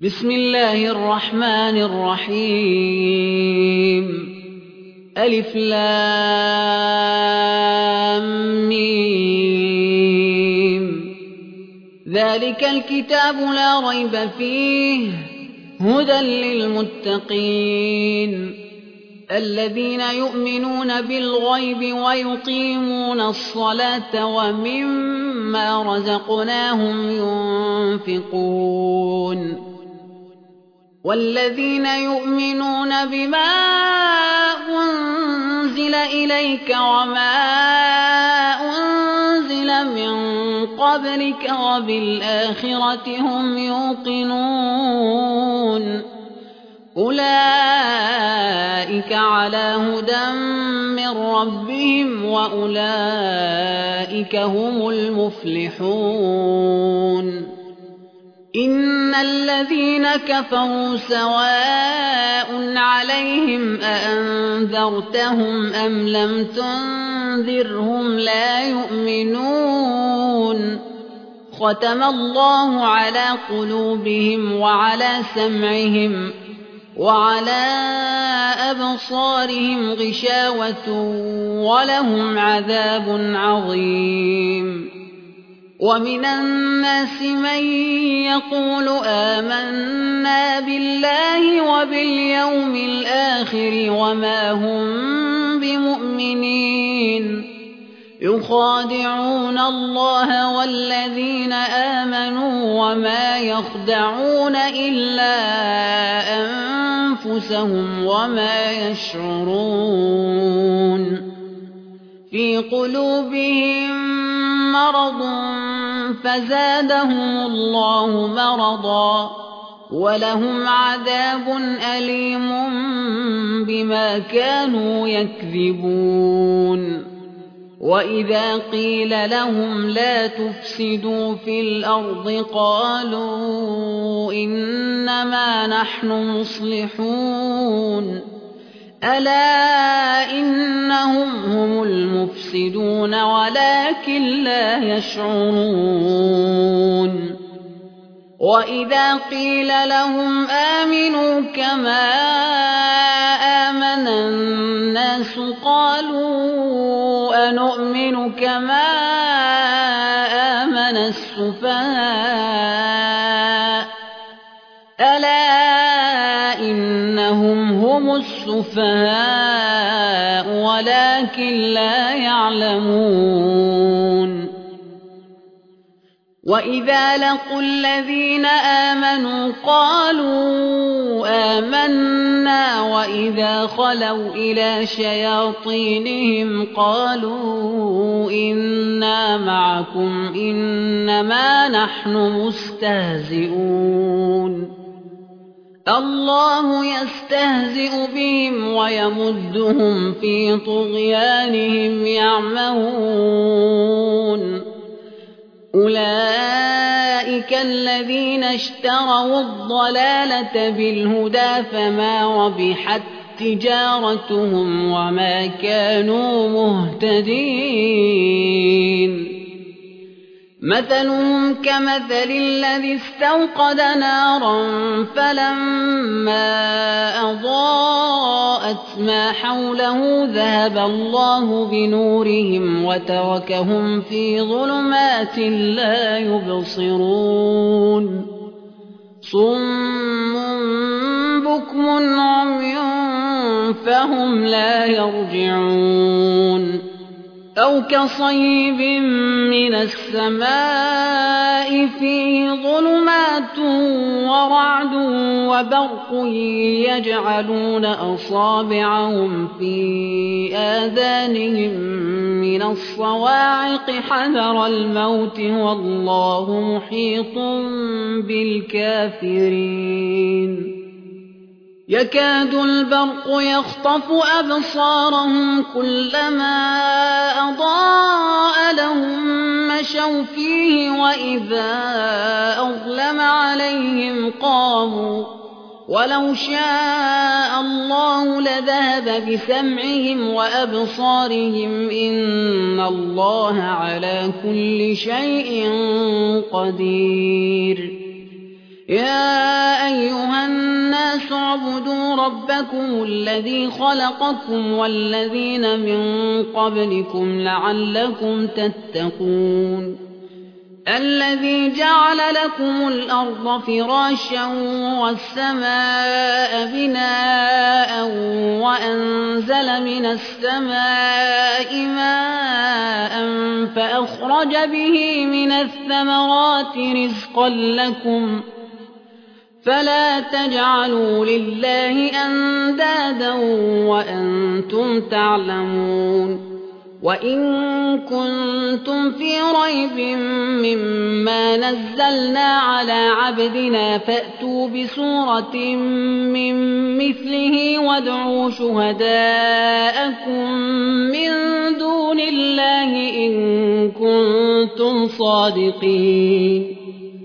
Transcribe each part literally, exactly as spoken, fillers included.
بسم الله الرحمن الرحيم ألف لام ميم ذلك الكتاب لا ريب فيه هدى للمتقين الذين يؤمنون بالغيب ويقيمون الصلاة ومما رزقناهم ينفقون والذين يؤمنون بما أنزل إليك وما أنزل من قبلك وبالآخرة هم يوقنون أولئك على هدى من ربهم وأولئك هم المفلحون إن الذين كفروا سواء عليهم أأنذرتهم أم لم تنذرهم لا يؤمنون ختم الله على قلوبهم وعلى سمعهم وعلى أبصارهم غشاوة ولهم عذاب عظيم ومن الناس من يقول آمنا بالله وباليوم الآخر وما هم بمؤمنين يخادعون الله والذين آمنوا وما يخدعون إلا أنفسهم وما يشعرون في قلوبهم مرض فزادهم الله مرضا ولهم عذاب أليم بما كانوا يكذبون وإذا قيل لهم لا تفسدوا في الأرض قالوا إنما نحن مصلحون ألا إنهم هم المفسدون ولكن لا يشعرون وإذا قيل لهم آمنوا كما آمن الناس قالوا أنؤمن كما آمن السفهاء ألا إنهم هم السفهاء ولكن لا يعلمون وإذا لقوا الذين آمنوا قالوا آمنا وإذا خلوا إلى شياطينهم قالوا إنا معكم إنما نحن مستهزئون الله يستهزئ بهم ويمدهم في طغيانهم يعمهون أولئك الذين اشتروا الضلالة بالهدى فما ربحت تجارتهم وما كانوا مهتدين مثلهم كمثل الذي استوقد نارا فلما أضاءت ما حوله ذهب الله بنورهم وتركهم في ظلمات لا يبصرون صم بكم عمي فهم لا يرجعون أو كصيب من السماء فيه ظلمات ورعد وبرق يجعلون أصابعهم في آذانهم من الصواعق حذر الموت والله محيط بالكافرين يكاد البرق يخطف أبصارهم كلما أضاء لهم مشوا فيه وإذا أظلم عليهم قاموا ولو شاء الله لذهب بسمعهم وأبصارهم إن الله على كل شيء قدير يا أيها الناس اعبدوا ربكم الذي خلقكم والذين من قبلكم لعلكم تتقون الذي جعل لكم الأرض فراشا والسماء بناء وأنزل من السماء ماء فأخرج به من الثمرات رزقا لكم فلا تجعلوا لله أندادا وأنتم تعلمون وإن كنتم في ريب مما نزلنا على عبدنا فأتوا بسورة من مثله وادعوا شهداءكم من دون الله إن كنتم صادقين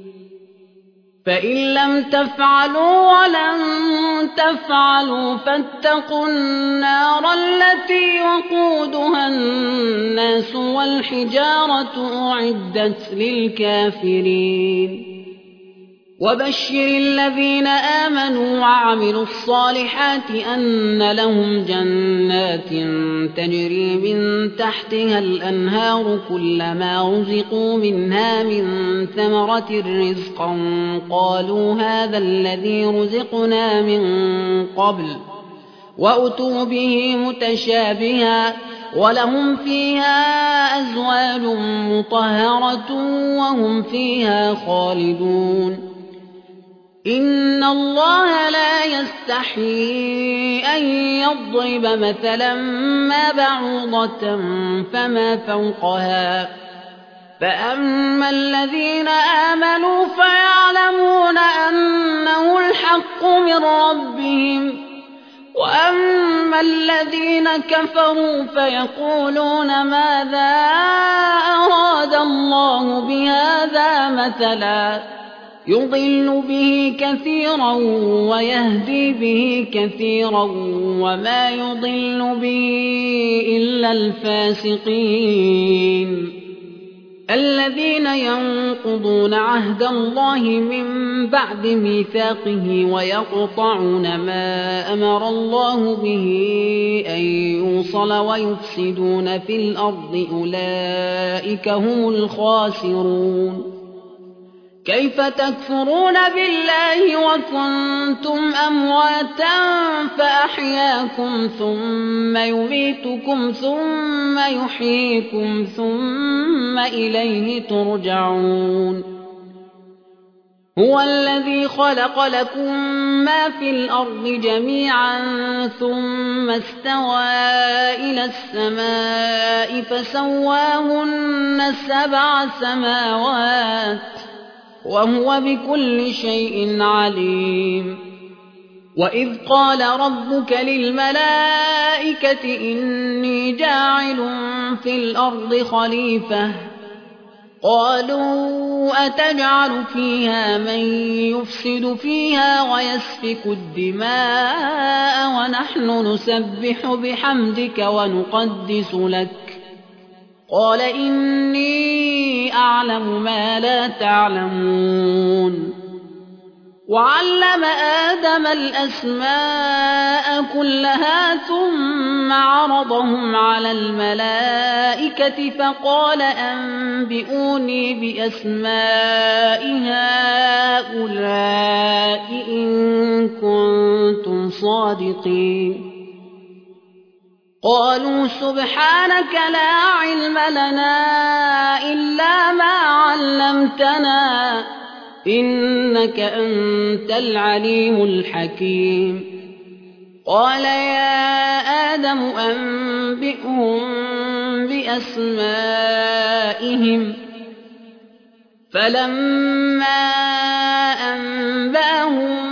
فإن لم تفعلوا ولن تفعلوا فاتقوا النار التي وقودها الناس والحجارة أعدت للكافرين وبشر الذين آمنوا وعملوا الصالحات أن لهم جنات تجري من تحتها الأنهار كلما رزقوا منها من ثمرة رزقا قالوا هذا الذي رزقنا من قبل وأتوا به متشابها ولهم فيها أزواج مطهرة وهم فيها خالدون إن الله لا يستحيي أن يضرب مثلا ما بعوضة فما فوقها فأما الذين آمنوا فيعلمون أنه الحق من ربهم وأما الذين كفروا فيقولون ماذا أراد الله بهذا مثلا يضل به كثيرا ويهدي به كثيرا وما يضل به إلا الفاسقين الذين ينقضون عهد الله من بعد ميثاقه ويقطعون ما أمر الله به أن يوصل ويفسدون في الأرض أولئك هم الخاسرون كيف تكفرون بالله وكنتم أمواتا فأحياكم ثم يميتكم ثم يحييكم ثم إليه ترجعون هو الذي خلق لكم ما في الأرض جميعا ثم استوى إلى السماء فسواهن سبع سماوات وهو بكل شيء عليم وإذ قال ربك للملائكة إني جاعل في الأرض خليفة قالوا أتجعل فيها من يفسد فيها ويسفك الدماء ونحن نسبح بحمدك ونقدس لك قال إني أعلم ما لا تعلمون وعلم آدم الأسماء كلها ثم عرضهم على الملائكة فقال أنبئوني بأسماء هؤلاء إن كنتم صادقين قالوا سبحانك لا علم لنا إلا ما علمتنا إنك أنت العليم الحكيم قال يا آدم أنبئهم بأسمائهم فلما أنبأهم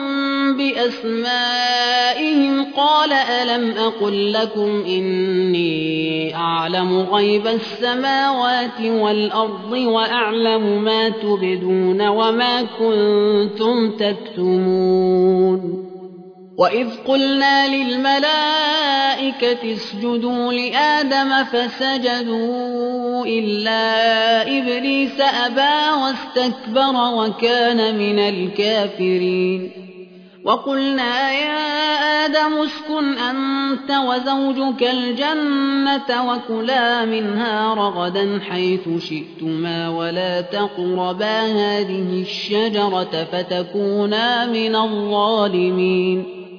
بأسمائهم قال ألم أقل لكم إني أعلم غيب السماوات والأرض وأعلم ما تبدون وما كنتم تكتمون وإذ قلنا للملائكة اسجدوا لآدم فسجدوا إلا إبليس أبى واستكبر وكان من الكافرين وقلنا يا آدم اسكن أنت وزوجك الجنة وكلا منها رغدا حيث شئتما ولا تقربا هذه الشجرة فتكونا من الظالمين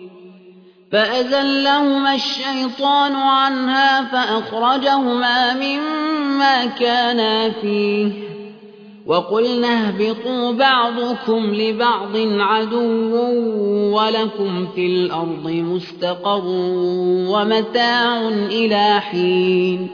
فأزلهما الشيطان عنها فأخرجهما مما كانا فيه وقلنا اهبطوا بعضكم لبعض عدو ولكم في الأرض مستقر ومتاع إلى حين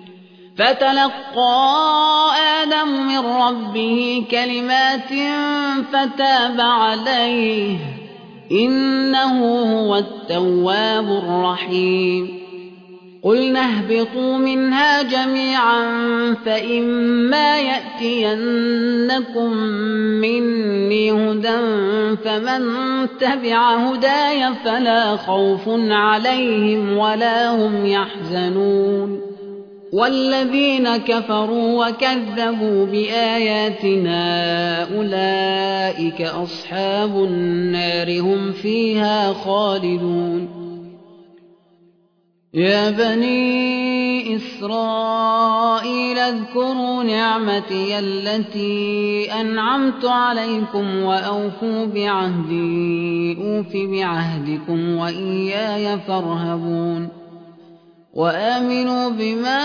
فتلقى آدم من ربه كلمات فتاب عليه إنه هو التواب الرحيم قلنا اهبطوا منها جميعا فإما يأتينكم مني هدى فمن تبع هداي فلا خوف عليهم ولا هم يحزنون والذين كفروا وكذبوا بآياتنا أولئك أصحاب النار هم فيها خالدون يا بني إسرائيل اذكروا نعمتي التي أنعمت عليكم وأوفوا بعهدي أوف بعهدكم وإياي فارهبون وآمنوا بما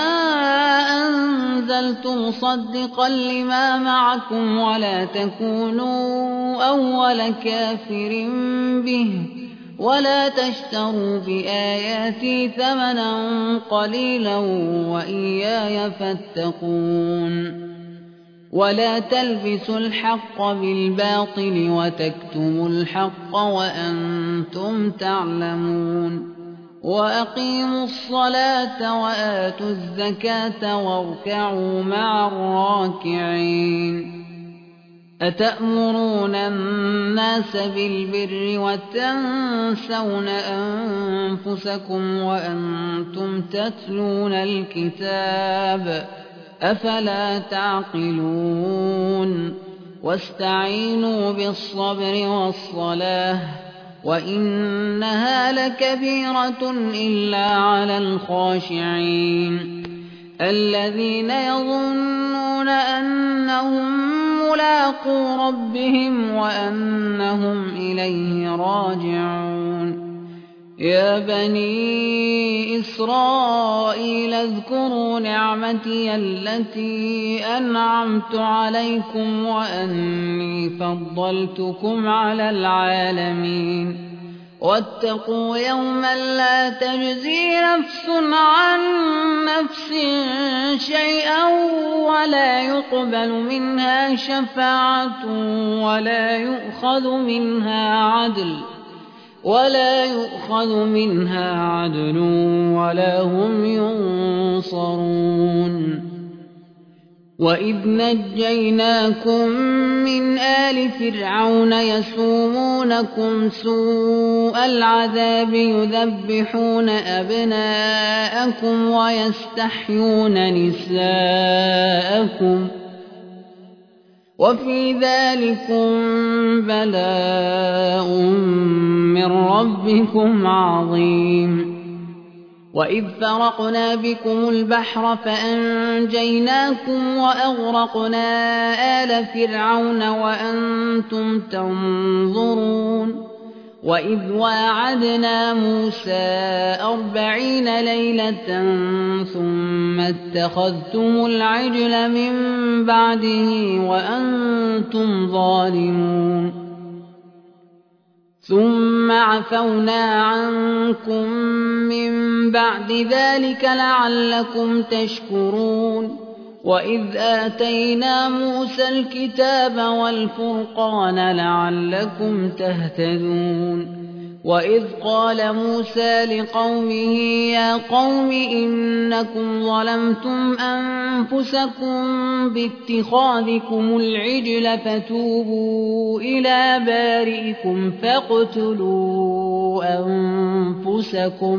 أنزلت مصدقا لما معكم ولا تكونوا أول كافر به ولا تشتروا بآياتي ثمنا قليلا وإياي فاتقون ولا تلبسوا الحق بالباطل وتكتموا الحق وأنتم تعلمون وأقيموا الصلاة وآتوا الزكاة واركعوا مع الراكعين أتأمرون الناس بالبر وتنسون أنفسكم وأنتم تتلون الكتاب أفلا تعقلون واستعينوا بالصبر والصلاة وإنها لكبيرة إلا على الخاشعين الذين يظنون أنهم ملاقو ربهم وأنهم إليه راجعون يا بني إسرائيل اذكروا نعمتي التي أنعمت عليكم وأني فضلتكم على العالمين واتقوا يوما لا تجزي نفس عن نفس شيئا ولا يقبل منها شفاعة ولا يؤخذ منها عدل ولا يؤخذ منها عدل ولا هم ينصرون وإذ نجيناكم من آل فرعون يسومونكم سوء العذاب يذبحون أبناءكم ويستحيون نساءكم وفي ذلكم بلاء من ربكم عظيم وإذ فرقنا بكم البحر فأنجيناكم وأغرقنا آل فرعون وأنتم تنظرون وإذ واعدنا موسى أربعين ليلة ثم اتخذتم العجل من بعده وأنتم ظالمون ثم عفونا عنكم من بعد ذلك لعلكم تشكرون وإذ آتينا موسى الكتاب والفرقان لعلكم تهتدون وإذ قال موسى لقومه يا قوم إنكم ظلمتم أنفسكم باتخاذكم العجل فتوبوا إلى بارئكم فاقتلوا أنفسكم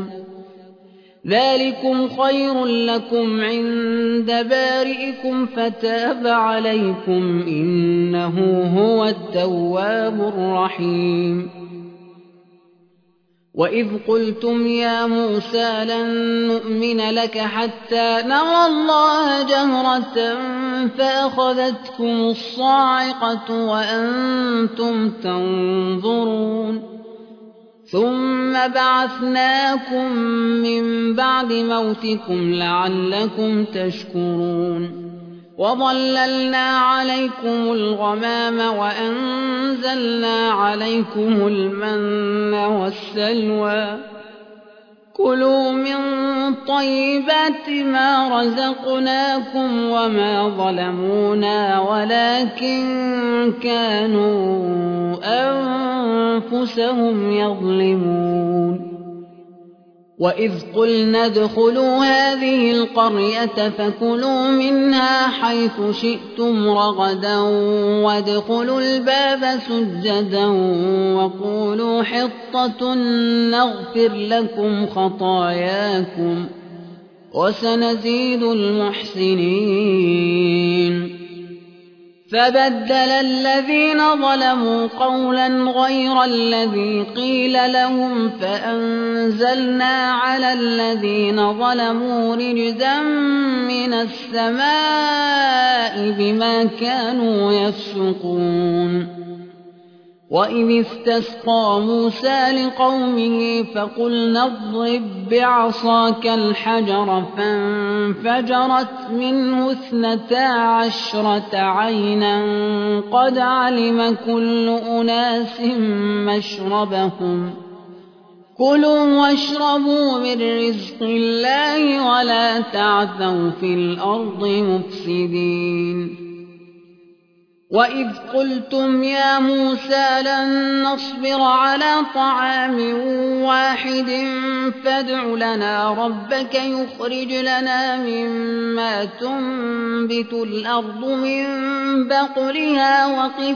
ذلكم خير لكم عند بارئكم فتاب عليكم إنه هو التواب الرحيم. وإذ قلتم يا موسى لن نؤمن لك حتى نرى الله جهرة فأخذتكم الصاعقة وأنتم تنظرون ثم بعثناكم من بعد موتكم لعلكم تشكرون وظللنا عليكم الغمام وأنزلنا عليكم المن والسلوى كلوا من طيبات ما رزقناكم وما ظلمونا ولكن كانوا أنفسهم يظلمون. وإذ قلنا ادخلوا هذه القرية فكلوا منها حيث شئتم رغدا وادخلوا الباب سجدا وقولوا حطة نغفر لكم خطاياكم وسنزيد المحسنين. فبدل الذين ظلموا قولا غير الذي قيل لهم فأنزلنا على الذين ظلموا رجزا من السماء بما كانوا يفسقون. وإذ استسقى موسى لقومه فقلنا اضرب بعصاك الحجر فانفجرت منه اثنتا عشرة عينا قد علم كل أناس مشربهم كلوا واشربوا من رزق الله ولا تعثوا في الأرض مفسدين. وإذ قلتم يا موسى لن نصبر على طعام واحد فادع لنا ربك يخرج لنا مما تنبت الأرض من بقلها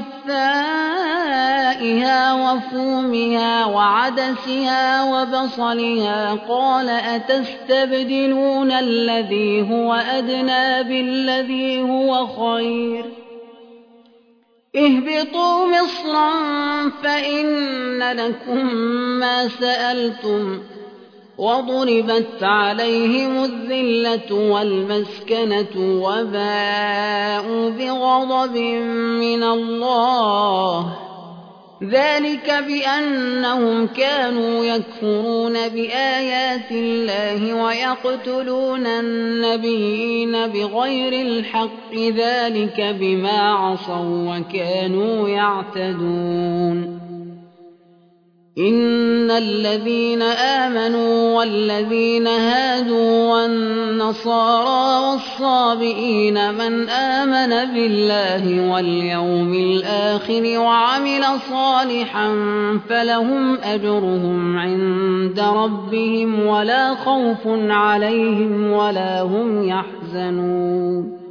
وقثائها وفومها وعدسها وبصلها قال أتستبدلون الذي هو أدنى بالذي هو خير اهبطوا مصرا فإن لكم ما سألتم وضربت عليهم الذلة والمسكنة وباءوا بغضب من الله ذلك بأنهم كانوا يكفرون بآيات الله ويقتلون النبيين بغير الحق ذلك بما عصوا وكانوا يعتدون. إن الذين آمنوا والذين هادوا والنصارى والصابئين من آمن بالله واليوم الآخر وعمل صالحا فلهم أجرهم عند ربهم ولا خوف عليهم ولا هم يحزنون.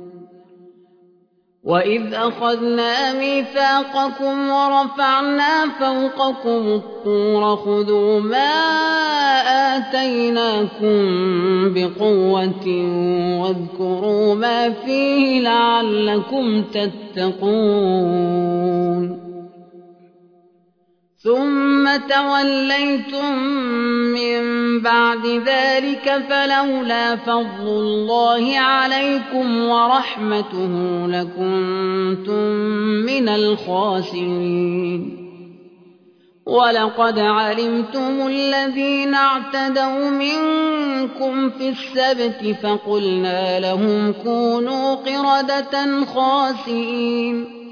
وإذ أخذنا ميثاقكم ورفعنا فوقكم الطور خذوا ما آتيناكم بقوة واذكروا ما فيه لعلكم تتقون. ثم توليتم من بعد ذلك فلولا فضل الله عليكم ورحمته لكنتم من الخاسرين. ولقد علمتم الذين اعتدوا منكم في السبت فقلنا لهم كونوا قردة خاسئين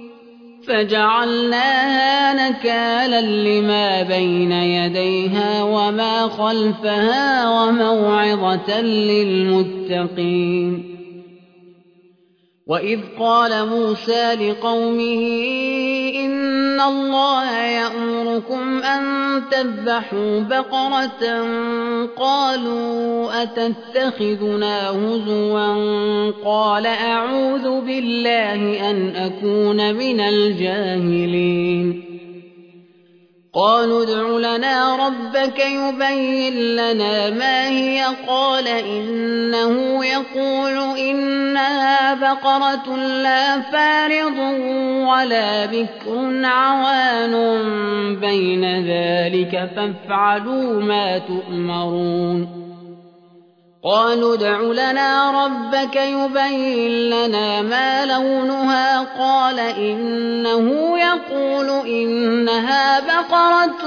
فجعلناها نكالا لما بين يديها وما خلفها وموعظة للمتقين. وإذ قال موسى لقومه إن الله يأمركم أن تذبحوا بقرة قالوا أتتخذنا هزوا قال أعوذ بالله أن أكون من الجاهلين قالوا ادع لنا ربك يبين لنا ما هي قال إنه يقول إنها بقرة لا فارض ولا بكر عوان بين ذلك فافعلوا ما تؤمرون قالوا ادع لنا ربك يبين لنا ما لونها قال إنه يقول إنها بقرة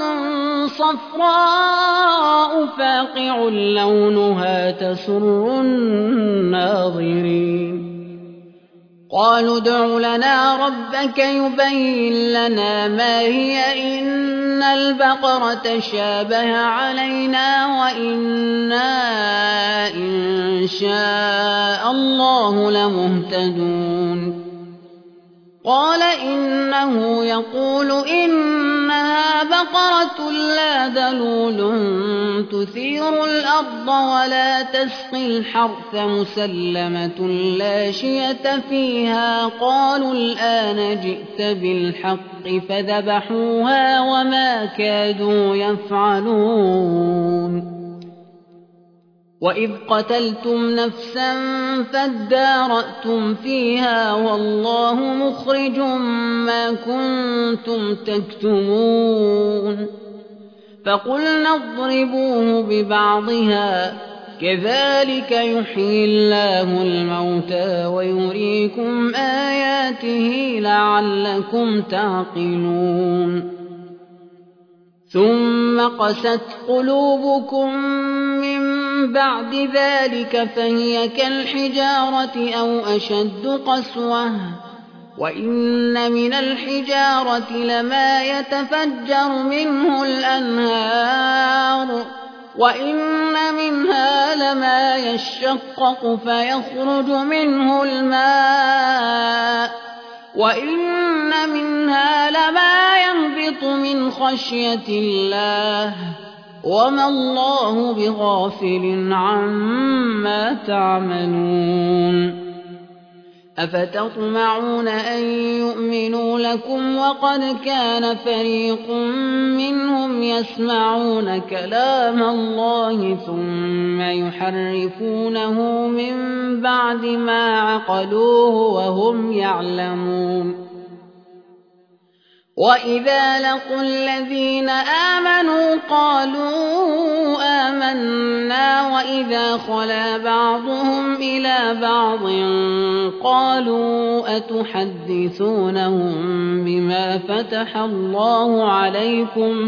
صفراء فاقع لونها تسر الناظرين قالوا ادع لنا ربك يبين لنا ما هي إن البقرة شابه علينا وإنا إن شاء الله لمهتدون قال إنه يقول إنها بقرة لا ذلول تثير الأرض ولا تسقي الحرث مسلمة لا شية فيها قالوا الآن جئت بالحق فذبحوها وما كادوا يفعلون وإذ قتلتم نفسا فادارأتم فيها والله مخرج ما كنتم تكتمون فقلنا اضربوه ببعضها كذلك يحيي الله الموتى ويريكم آياته لعلكم تعقلون ثم قست قلوبكم من بعد ذلك فهي كالحجارة أو أشد قسوة وإن من الحجارة لما يتفجر منه الأنهار وإن منها لما يشقق فيخرج منه الماء وإن منها لما يهبط من خشية الله وما الله بغافل عما تعملون أفتطمعون أن يؤمنوا لكم وقد كان فريق منهم يسمعون كلام الله ثم يحرفونه من بعد ما عقلوه وهم يعلمون وإذا لقوا الذين آمنوا قالوا آمنا وإذا خلا بعضهم إلى بعض قالوا أتحدثونهم بما فتح الله عليكم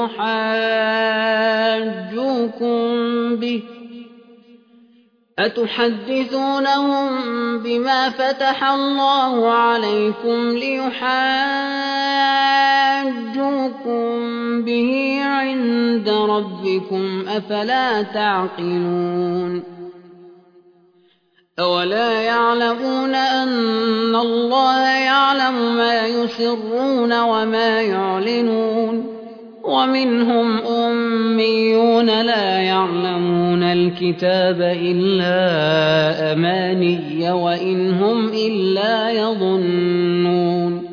ليحاجوكم به أتحدثونهم بما فتح الله عليكم ليحاجوكم به عند ربكم أفلا تعقلون أولا يعلمون أن الله يعلم ما يسرون وما يعلنون ومنهم أميون لا يعلمون الكتاب إلا أماني وإن هم إلا يظنون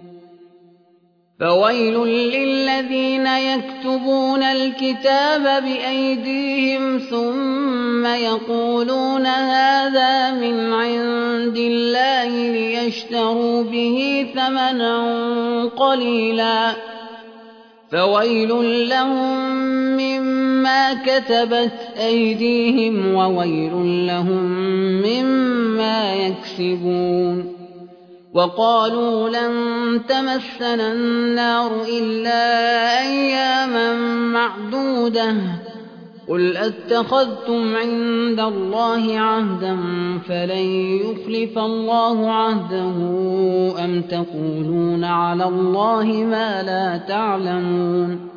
فويل للذين يكتبون الكتاب بأيديهم ثم يقولون هذا من عند الله ليشتروا به ثمنا قليلا فويل لهم مما كتبت أيديهم وويل لهم مما يكسبون وقالوا لن تمسنا النار إلا أياما معدودة قل أتخذتم عند الله عهدا فلن يخلف الله عهده أم تقولون على الله ما لا تعلمون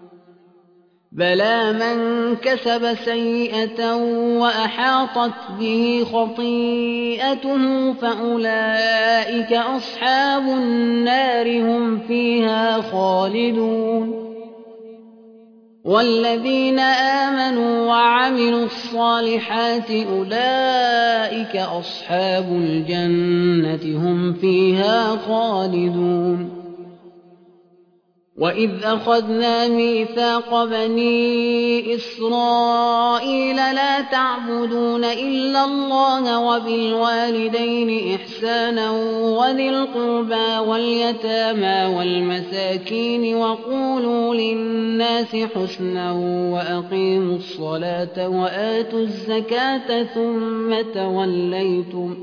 بلى من كسب سيئة وأحاطت به خطيئته فأولئك أصحاب النار هم فيها خالدون والذين آمنوا وعملوا الصالحات أولئك أصحاب الجنة هم فيها خالدون وإذ أخذنا ميثاق بني إسرائيل لا تعبدون إلا الله وبالوالدين إحسانا وذي القربى واليتامى والمساكين وقولوا للناس حسنا وأقيموا الصلاة وآتوا الزكاة ثم توليتم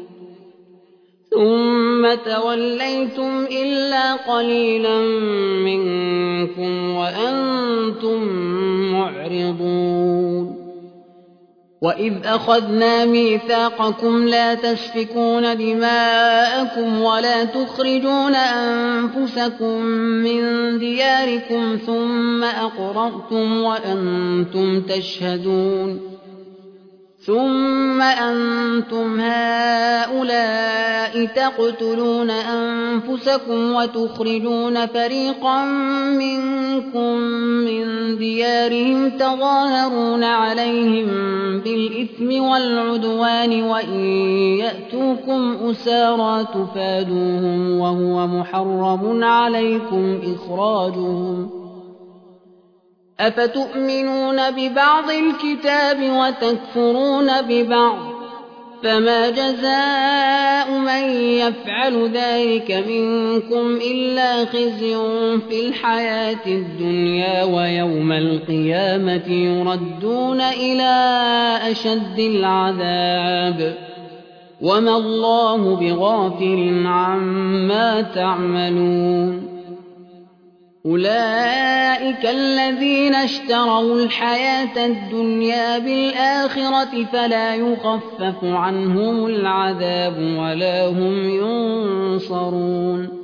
ثم توليتم إلا قليلا منكم وأنتم معرضون وإذ أخذنا ميثاقكم لا تسفكون دماءكم ولا تخرجون أنفسكم من دياركم ثم أقررتم وأنتم تشهدون ثم أنتم هؤلاء تقتلون أنفسكم وتخرجون فريقا منكم من ديارهم تظاهرون عليهم بالإثم والعدوان وإن يأتوكم أسارى تفادوهم وهو محرم عليكم إخراجهم أفتؤمنون ببعض الكتاب وتكفرون ببعض فما جزاء من يفعل ذلك منكم إلا خزي في الحياة الدنيا ويوم القيامة يردون إلى أشد العذاب وما الله بغافل عما تعملون أولئك الذين اشتروا الحياة الدنيا بالآخرة فلا يخفف عنهم العذاب ولا هم ينصرون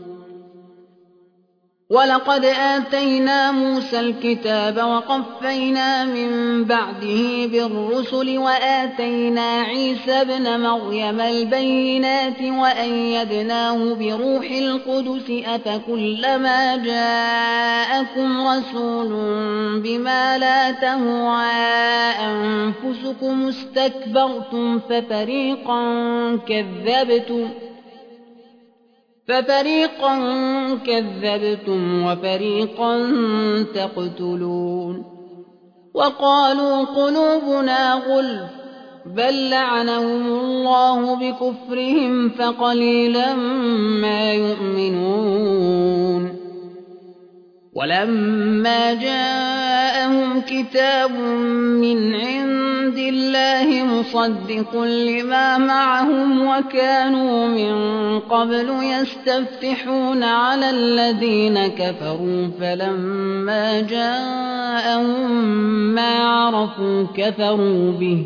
ولقد آتينا موسى الكتاب وقفينا من بعده بالرسل وآتينا عيسى ابن مريم البينات وأيدناه بروح القدس أفكلما جاءكم رسول بما لا تهوى أنفسكم استكبرتم ففريقا كذبتم ففريقا كذبتم وفريقا تقتلون وقالوا قلوبنا غلف بل لعنهم الله بكفرهم فقليلا ما يؤمنون ولما جاءهم كتاب من عند الله مصدق لما معهم وكانوا من قبل يستفتحون على الذين كفروا فلما جاءهم ما عرفوا كفروا به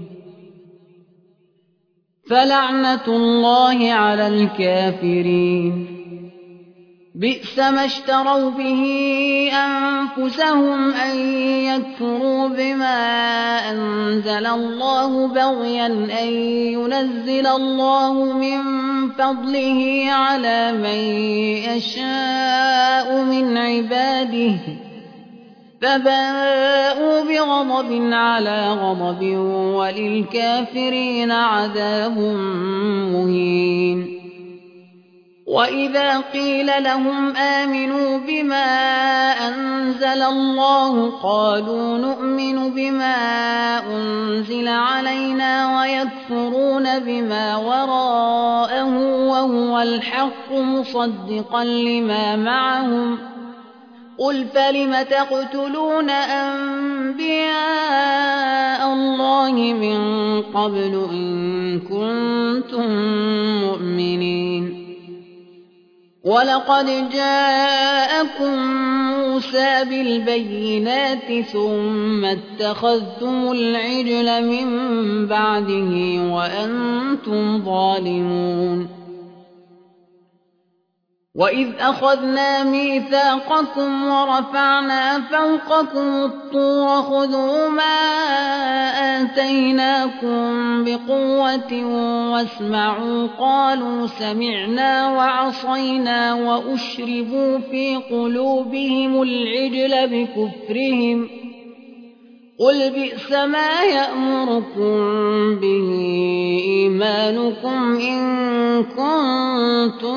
فلعنة الله على الكافرين بئس ما اشتروا به أنفسهم أن يكفروا بما أنزل الله بغيا أن ينزل الله من فضله على من يشاء من عباده فباءوا بغضب على غضب وللكافرين عذاب مهين وإذا قيل لهم آمنوا بما أنزل الله قالوا نؤمن بما أنزل علينا ويكفرون بما وراءه وهو الحق مصدقا لما معهم قل فلم تقتلون أنبياء الله من قبل إن كنتم مؤمنين ولقد جاءكم موسى بالبينات ثم اتخذتم العجل من بعده وأنتم ظالمون وإذ أخذنا ميثاقكم ورفعنا فوقكم الطور خذوا ما آتيناكم بقوة واسمعوا قالوا سمعنا وعصينا وأشربوا في قلوبهم العجل بكفرهم قل بئس ما يأمركم به إيمانكم إن كنتم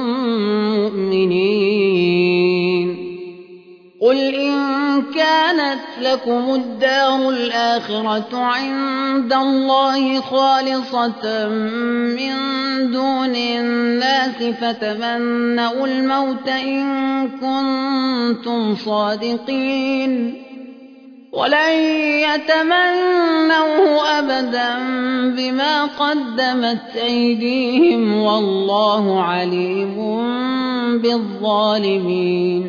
مؤمنين قل إن كانت لكم الدار الآخرة عند الله خالصة من دون الناس فتمنوا الموت إن كنتم صادقين ولن يتمنوه أبدا بما قدمت أيديهم والله عليم بالظالمين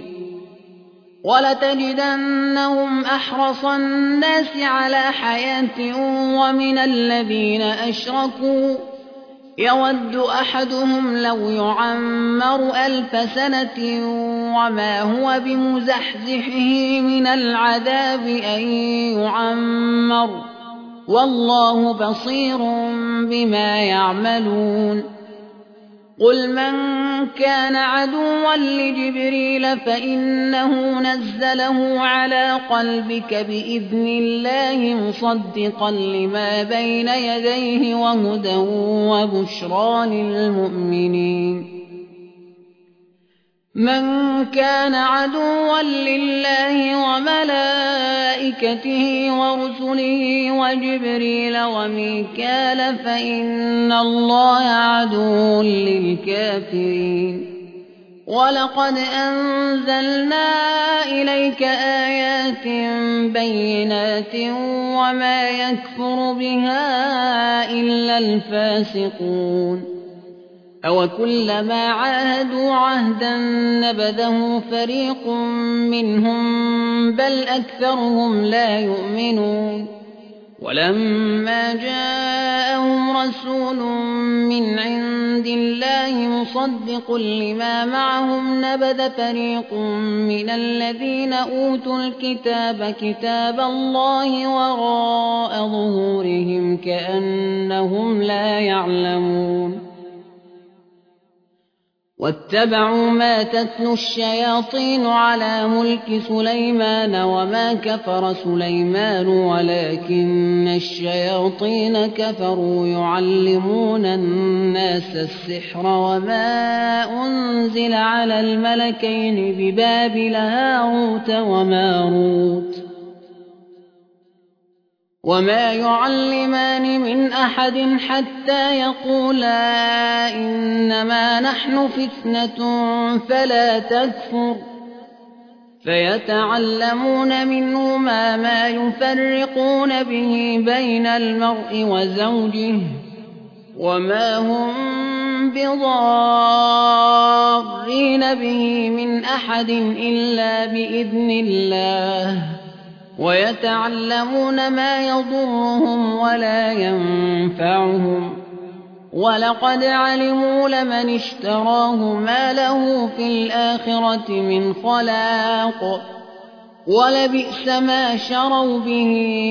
ولتجدنهم أحرص الناس على حياة ومن الذين أشركوا يود أحدهم لو يعمر ألف سنة وما هو بمزحزحه من العذاب أن يعمر والله بصير بما يعملون قل من كان عدوا لجبريل فإنه نزله على قلبك بإذن الله مصدقا لما بين يديه وهدى وبشرى للمؤمنين من كان عدوا لله وملائكته ورسله وجبريل وميكال فإن الله عدو للكافرين ولقد أنزلنا إليك آيات بينات وما يكفر بها إلا الفاسقون أوكلما عاهدوا عهدا نبذه فريق منهم بل أكثرهم لا يؤمنون ولما جاءهم رسول من عند الله مصدق لما معهم نبذ فريق من الذين أوتوا الكتاب كتاب الله وراء ظهورهم كأنهم لا يعلمون واتبعوا ما تتلو الشياطين على ملك سليمان وما كفر سليمان ولكن الشياطين كفروا يعلمون الناس السحر وما أنزل على الملكين ببابل هاروت وماروت وما يعلمان من أحد حتى يقولا إنما نحن فتنة فلا تكفر فيتعلمون منهما ما يفرقون به بين المرء وزوجه وما هم بضارين به من أحد إلا بإذن الله ويتعلمون ما يضرهم ولا ينفعهم ولقد علموا لمن اشتراه ما له في الآخرة من خلاق ولبئس ما شروا به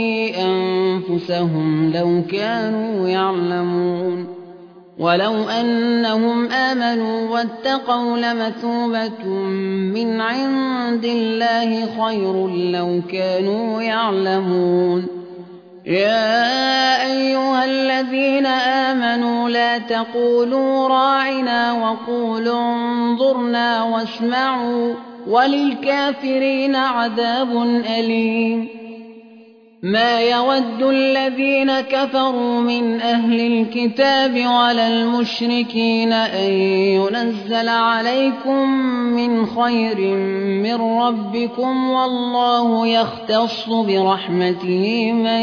أنفسهم لو كانوا يعلمون ولو أنهم آمنوا واتقوا لمثوبة من عند الله خير لو كانوا يعلمون يا أيها الذين آمنوا لا تقولوا راعنا وقولوا انظرنا واسمعوا وللكافرين عذاب أليم ما يود الذين كفروا من أهل الكتاب ولا المشركين أن ينزل عليكم من خير من ربكم والله يختص برحمته من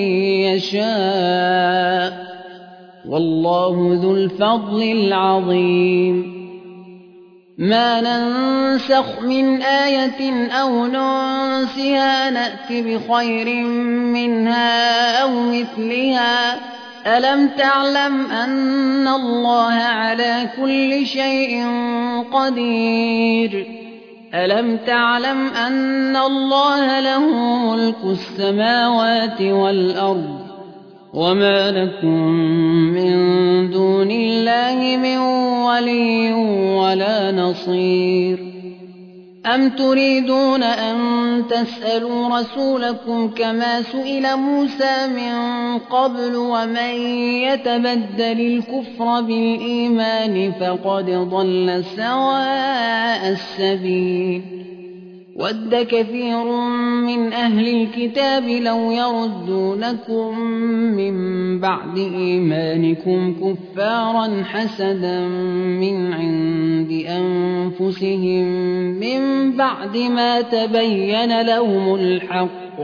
يشاء والله ذو الفضل العظيم ما ننسخ من آية أو ننسها نأت بخير منها أو مثلها ألم تعلم أن الله على كل شيء قدير ألم تعلم أن الله له ملك السماوات والأرض وما لكم من دون الله من ولي ولا نصير أم تريدون أن تسألوا رسولكم كما سئل موسى من قبل ومن يتبدل الكفر بالإيمان فقد ضل سواء السبيل ود كثير من أهل الكتاب لو يردونكم من بعد إيمانكم كفارا حسدا من عند أنفسهم من بعد ما تبين لهم الحق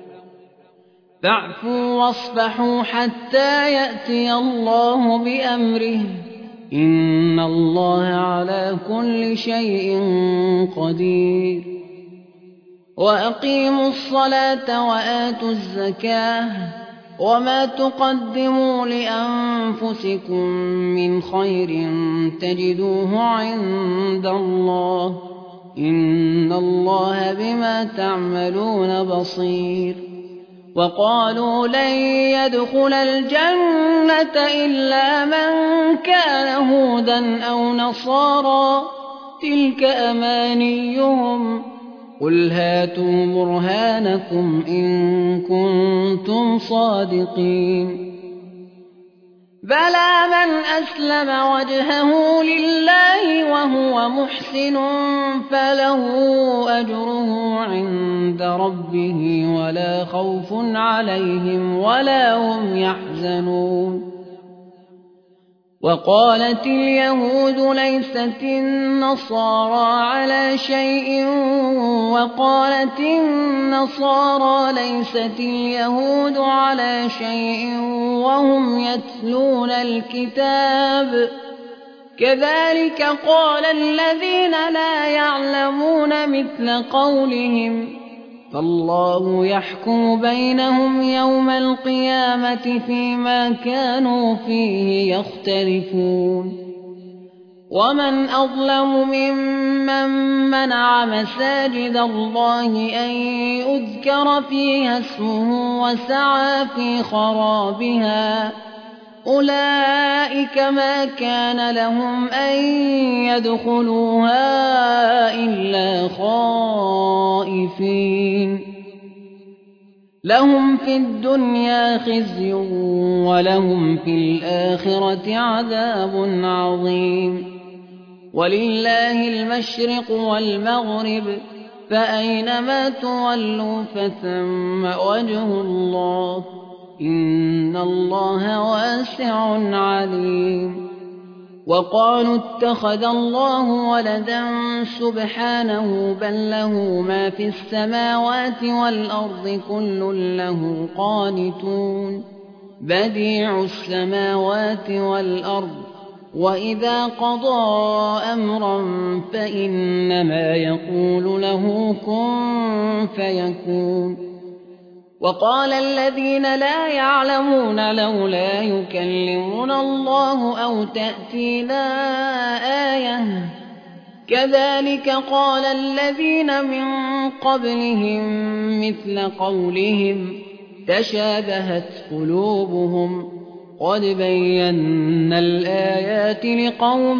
فاعفوا واصفحوا حتى يأتي الله بأمره إن الله على كل شيء قدير وأقيموا الصلاة وآتوا الزكاة وما تقدموا لأنفسكم من خير تجدوه عند الله إن الله بما تعملون بصير وقالوا لن يدخل الجنة إلا من كان هودا أو نصارى تلك أمانيهم قل هاتوا برهانكم إن كنتم صادقين بلى من أسلم وجهه لله وهو محسن فله أجره عند ربه ولا خوف عليهم ولا هم يحزنون وقالت اليهود ليست النصارى على شيء وقالت النصارى ليست اليهود على شيء وهم يتلون الكتاب كذلك قال الذين لا يعلمون مثل قولهم فالله يحكم بينهم يوم القيامة فيما كانوا فيه يختلفون ومن أظلم ممن منع مساجد الله أن يذكر فيها اسمه وسعى في خرابها أولئك ما كان لهم أن يدخلوها إلا خائفين لهم في الدنيا خزي ولهم في الآخرة عذاب عظيم ولله المشرق والمغرب فأينما تولوا فثم وجه الله إن الله واسع عليم وقالوا اتخذ الله ولدا سبحانه بل له ما في السماوات والأرض كل له قانتون بديع السماوات والأرض وإذا قضى أمرا فإنما يقول له كن فيكون وقال الذين لا يعلمون لولا يكلمنا الله أو تأتينا آية كذلك قال الذين من قبلهم مثل قولهم تشابهت قلوبهم قد بينا الآيات لقوم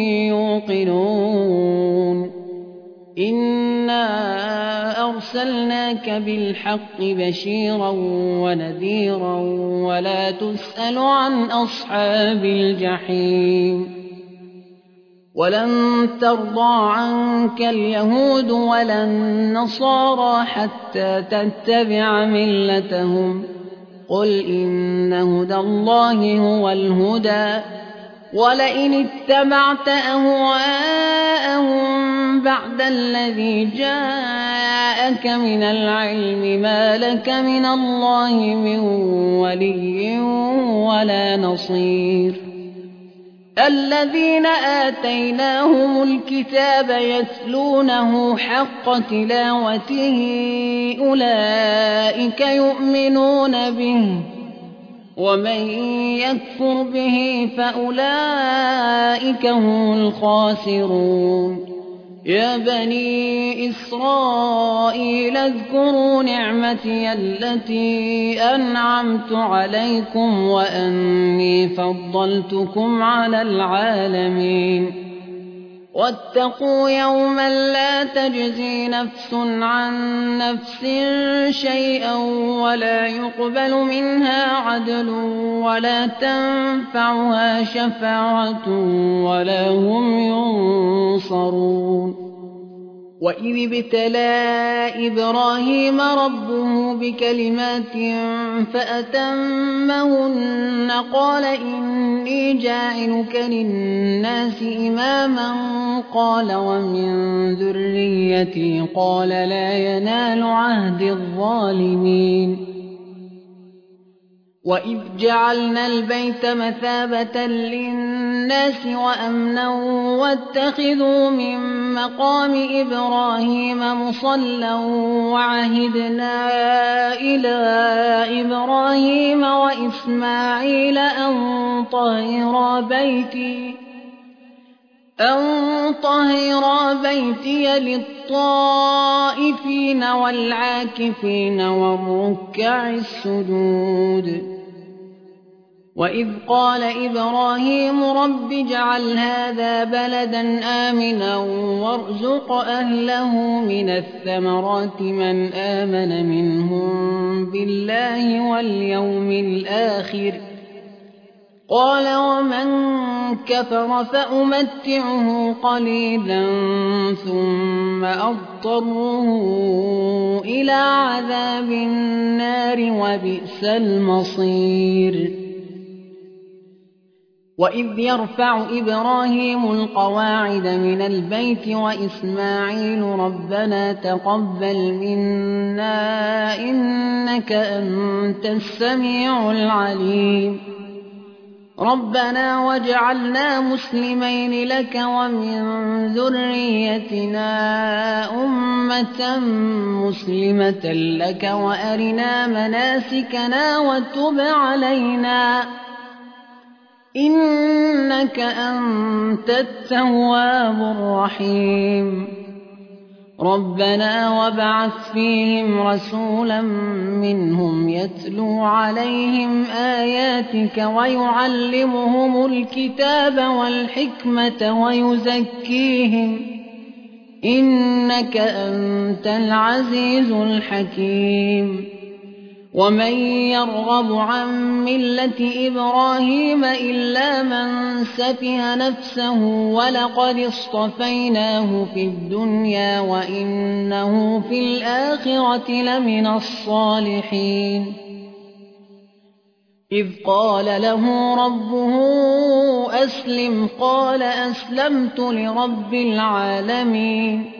يوقنون إنا أرسلناك بالحق بشيرا ونذيرا ولا تسأل عن أصحاب الجحيم ولن ترضى عنك اليهود ولا النصارى حتى تتبع ملتهم قل إن هدى الله هو الهدى ولئن اتبعت أهواءهم بعد الذي جاءك من العلم ما لك من الله من ولي ولا نصير الذين آتيناهم الكتاب يتلونه حق تلاوته أولئك يؤمنون به ومن يكفر به فأولئك هم الخاسرون يا بني إسرائيل اذكروا نعمتي التي أنعمت عليكم وأني فضلتكم على العالمين واتقوا يوما لا تجزي نفس عن نفس شيئا ولا يقبل منها عدل ولا تنفعها شفاعة ولا هم ينصرون. وإذ ابتلى إبراهيم ربه بكلمات فأتمهن قال إني جاعلك للناس إماما قال ومن ذريتي قال لا ينال عهد الظالمين. وإذ جعلنا البيت مثابة للناس وأمنا واتخذوا من مقام إبراهيم مصلى وعهدنا إلى إبراهيم وإسماعيل أن طهرا بيتي أن طهرا بيتي للطائفين والعاكفين والركع السجود. وإذ قال إبراهيم رب اجعل هذا بلدا آمنا وارزق أهله من الثمرات من آمن منهم بالله واليوم الآخر قال ومن كفر فأمتعه قليلا ثم أضطره إلى عذاب النار وبئس المصير. وإذ يرفع إبراهيم القواعد من البيت وإسماعيل ربنا تقبل منا إنك أنت السميع العليم ربنا واجعلنا مسلمين لك ومن ذريتنا أمة مسلمة لك وأرنا مناسكنا وتب علينا إنك أنت التواب الرحيم ربنا وابعث فيهم رسولا منهم يتلو عليهم آياتك ويعلمهم الكتاب والحكمة ويزكيهم إنك أنت العزيز الحكيم. ومن يرغب عن ملة إبراهيم إلا من سفه نفسه ولقد اصطفيناه في الدنيا وإنه في الآخرة لمن الصالحين. إذ قال له ربه أسلم قال أسلمت لرب العالمين.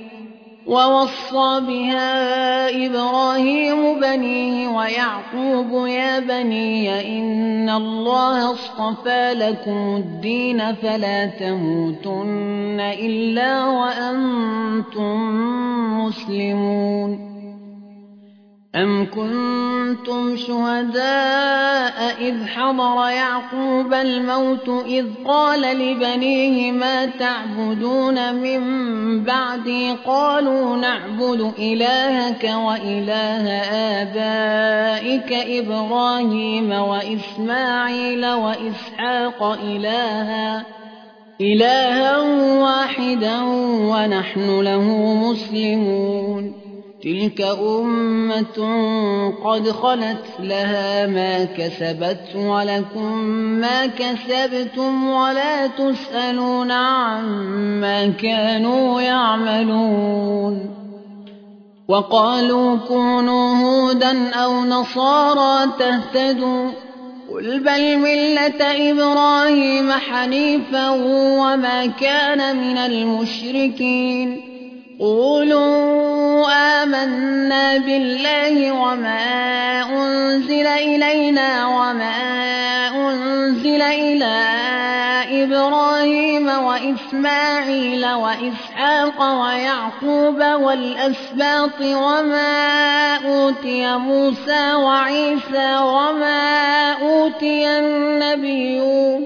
ووصى بها إبراهيم بنيه ويعقوب يا بني إن الله اصطفى لكم الدين فلا تموتن إلا وأنتم مسلمون. أم كنتم شهداء إذ حضر يعقوب الموت إذ قال لبنيه ما تعبدون من بعدي قالوا نعبد إلهك وإله آبائك إبراهيم وإسماعيل وإسحاق إلها إلها واحدا ونحن له مسلمون. تلك أمة قد خلت لها ما كسبت ولكم ما كسبتم ولا تسألون عما كانوا يعملون. وقالوا كونوا هودا أو نصارى تهتدوا قل بل ملة إبراهيم حنيفا وما كان من المشركين. قولوا آمنا بالله وما أنزل إلينا وما أنزل إلى إبراهيم وإسماعيل وإسحاق ويعقوب والأسباط وما أوتي موسى وعيسى وما أوتي النبيون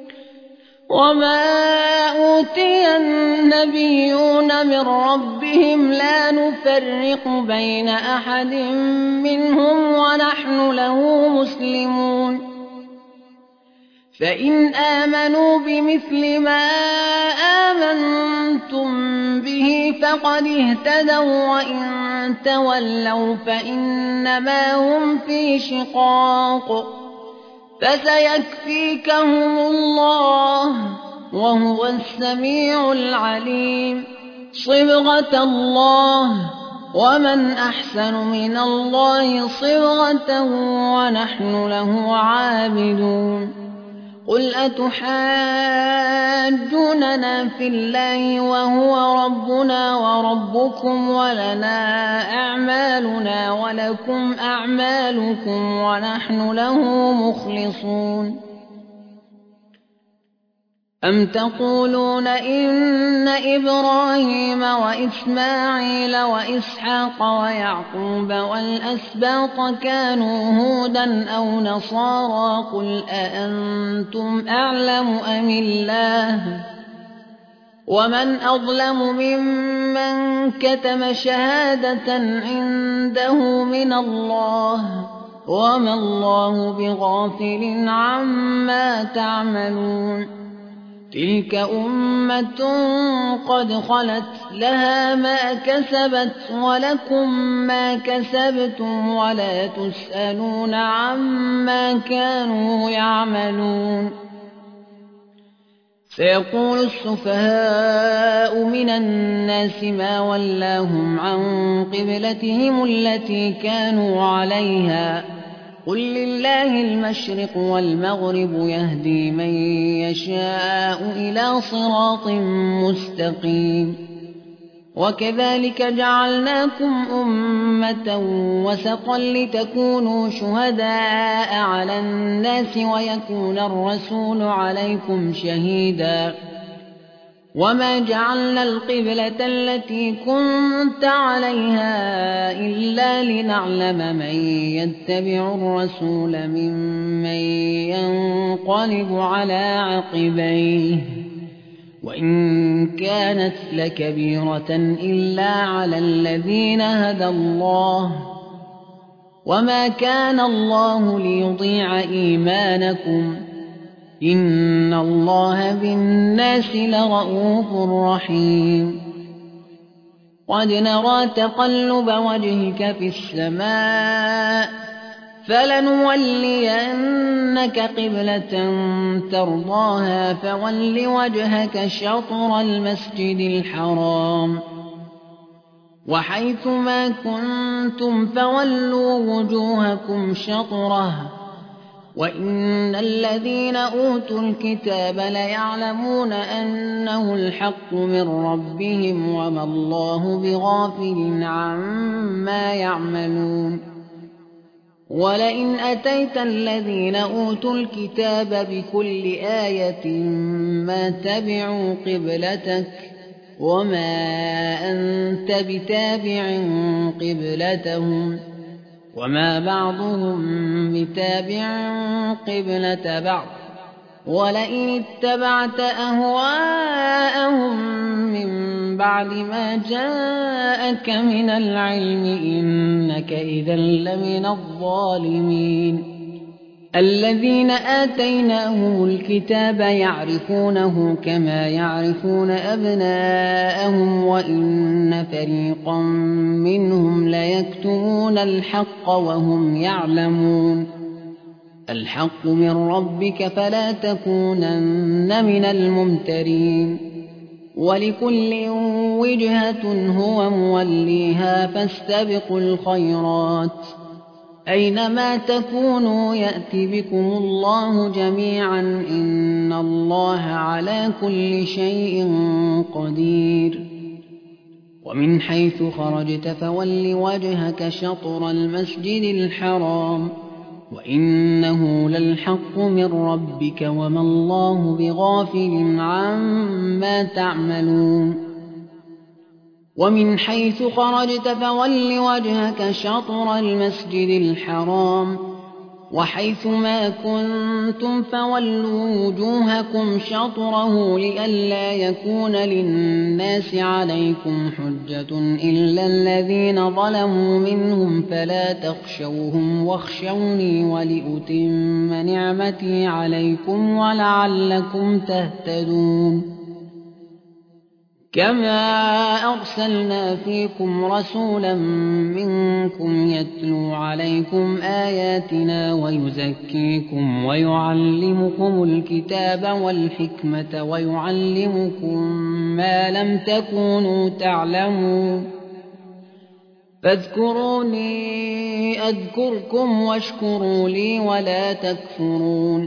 وما أوتي النبيون من ربهم لا نفرق بين أحد منهم ونحن له مسلمون. فإن آمنوا بمثل ما آمنتم فقد اهتدوا وإن تولوا فإنما هم في شقاق فسيكفيكهم الله وهو السميع العليم صبغة الله ومن أحسن من الله صبغة ونحن له عابدون قل أتحاجوننا في الله وهو ربنا وربكم ولنا أعمالنا ولكم أعمالكم ونحن له مخلصون أم تقولون إن إبراهيم وإسماعيل وإسحاق ويعقوب والأسباط كانوا هودا أو نصارى قل أأنتم أعلم أم الله ومن أظلم ممن كتم شهادة عنده من الله وما الله بغافل عما تعملون تلك أمة قد خلت لها ما كسبت ولكم ما كسبتم ولا تسألون عما كانوا يعملون سيقول السفهاء من الناس ما ولاهم عن قبلتهم التي كانوا عليها قل لله المشرق والمغرب يهدي من يشاء إلى صراط مستقيم وكذلك جعلناكم أمة وسطا لتكونوا شهداء على الناس ويكون الرسول عليكم شهيدا وما جعلنا القبلة التي كنت عليها إلا لنعلم من يتبع الرسول ممن ينقلب على عقبيه وإن كانت لكبيرة إلا على الذين هدى الله وما كان الله ليضيع إيمانكم إن الله بالناس لرءوف رحيم قد نرى تقلب وجهك في السماء فلنولينك قبلة ترضاها فول وجهك شطر المسجد الحرام وحيث ما كنتم فولوا وجوهكم شطره وإن الذين أوتوا الكتاب ليعلمون أنه الحق من ربهم وما الله بغافل عما يعملون ولئن أتيت الذين أوتوا الكتاب بكل آية ما تبعوا قبلتك وما أنت بتابع قبلتهم وما بعضهم بتابع قبلة بعض ولئن اتبعت أهواءهم من بعد ما جاءك من العلم إنك إذا لمن الظالمين الذين آتيناهم الكتاب يعرفونه كما يعرفون أبناءهم وإن فريقا منهم ليكتمون الحق وهم يعلمون الحق من ربك فلا تكونن من الممترين ولكل وجهة هو موليها فاستبقوا الخيرات أينما تكونوا يأت بكم الله جميعا إن الله على كل شيء قدير ومن حيث خرجت فول وجهك شطر المسجد الحرام وإنه للحق من ربك وما الله بغافل عما تعملون ومن حيث خرجت فول وجهك شطر المسجد الحرام وحيث ما كنتم فولوا وجوهكم شطره لئلا يكون للناس عليكم حجة إلا الذين ظلموا منهم فلا تخشوهم واخشوني ولأتم نعمتي عليكم ولعلكم تهتدون كما أرسلنا فيكم رسولا منكم يتلو عليكم آياتنا ويزكيكم ويعلمكم الكتاب والحكمة ويعلمكم ما لم تكونوا تعلمون فاذكروني أذكركم واشكروا لي ولا تكفرون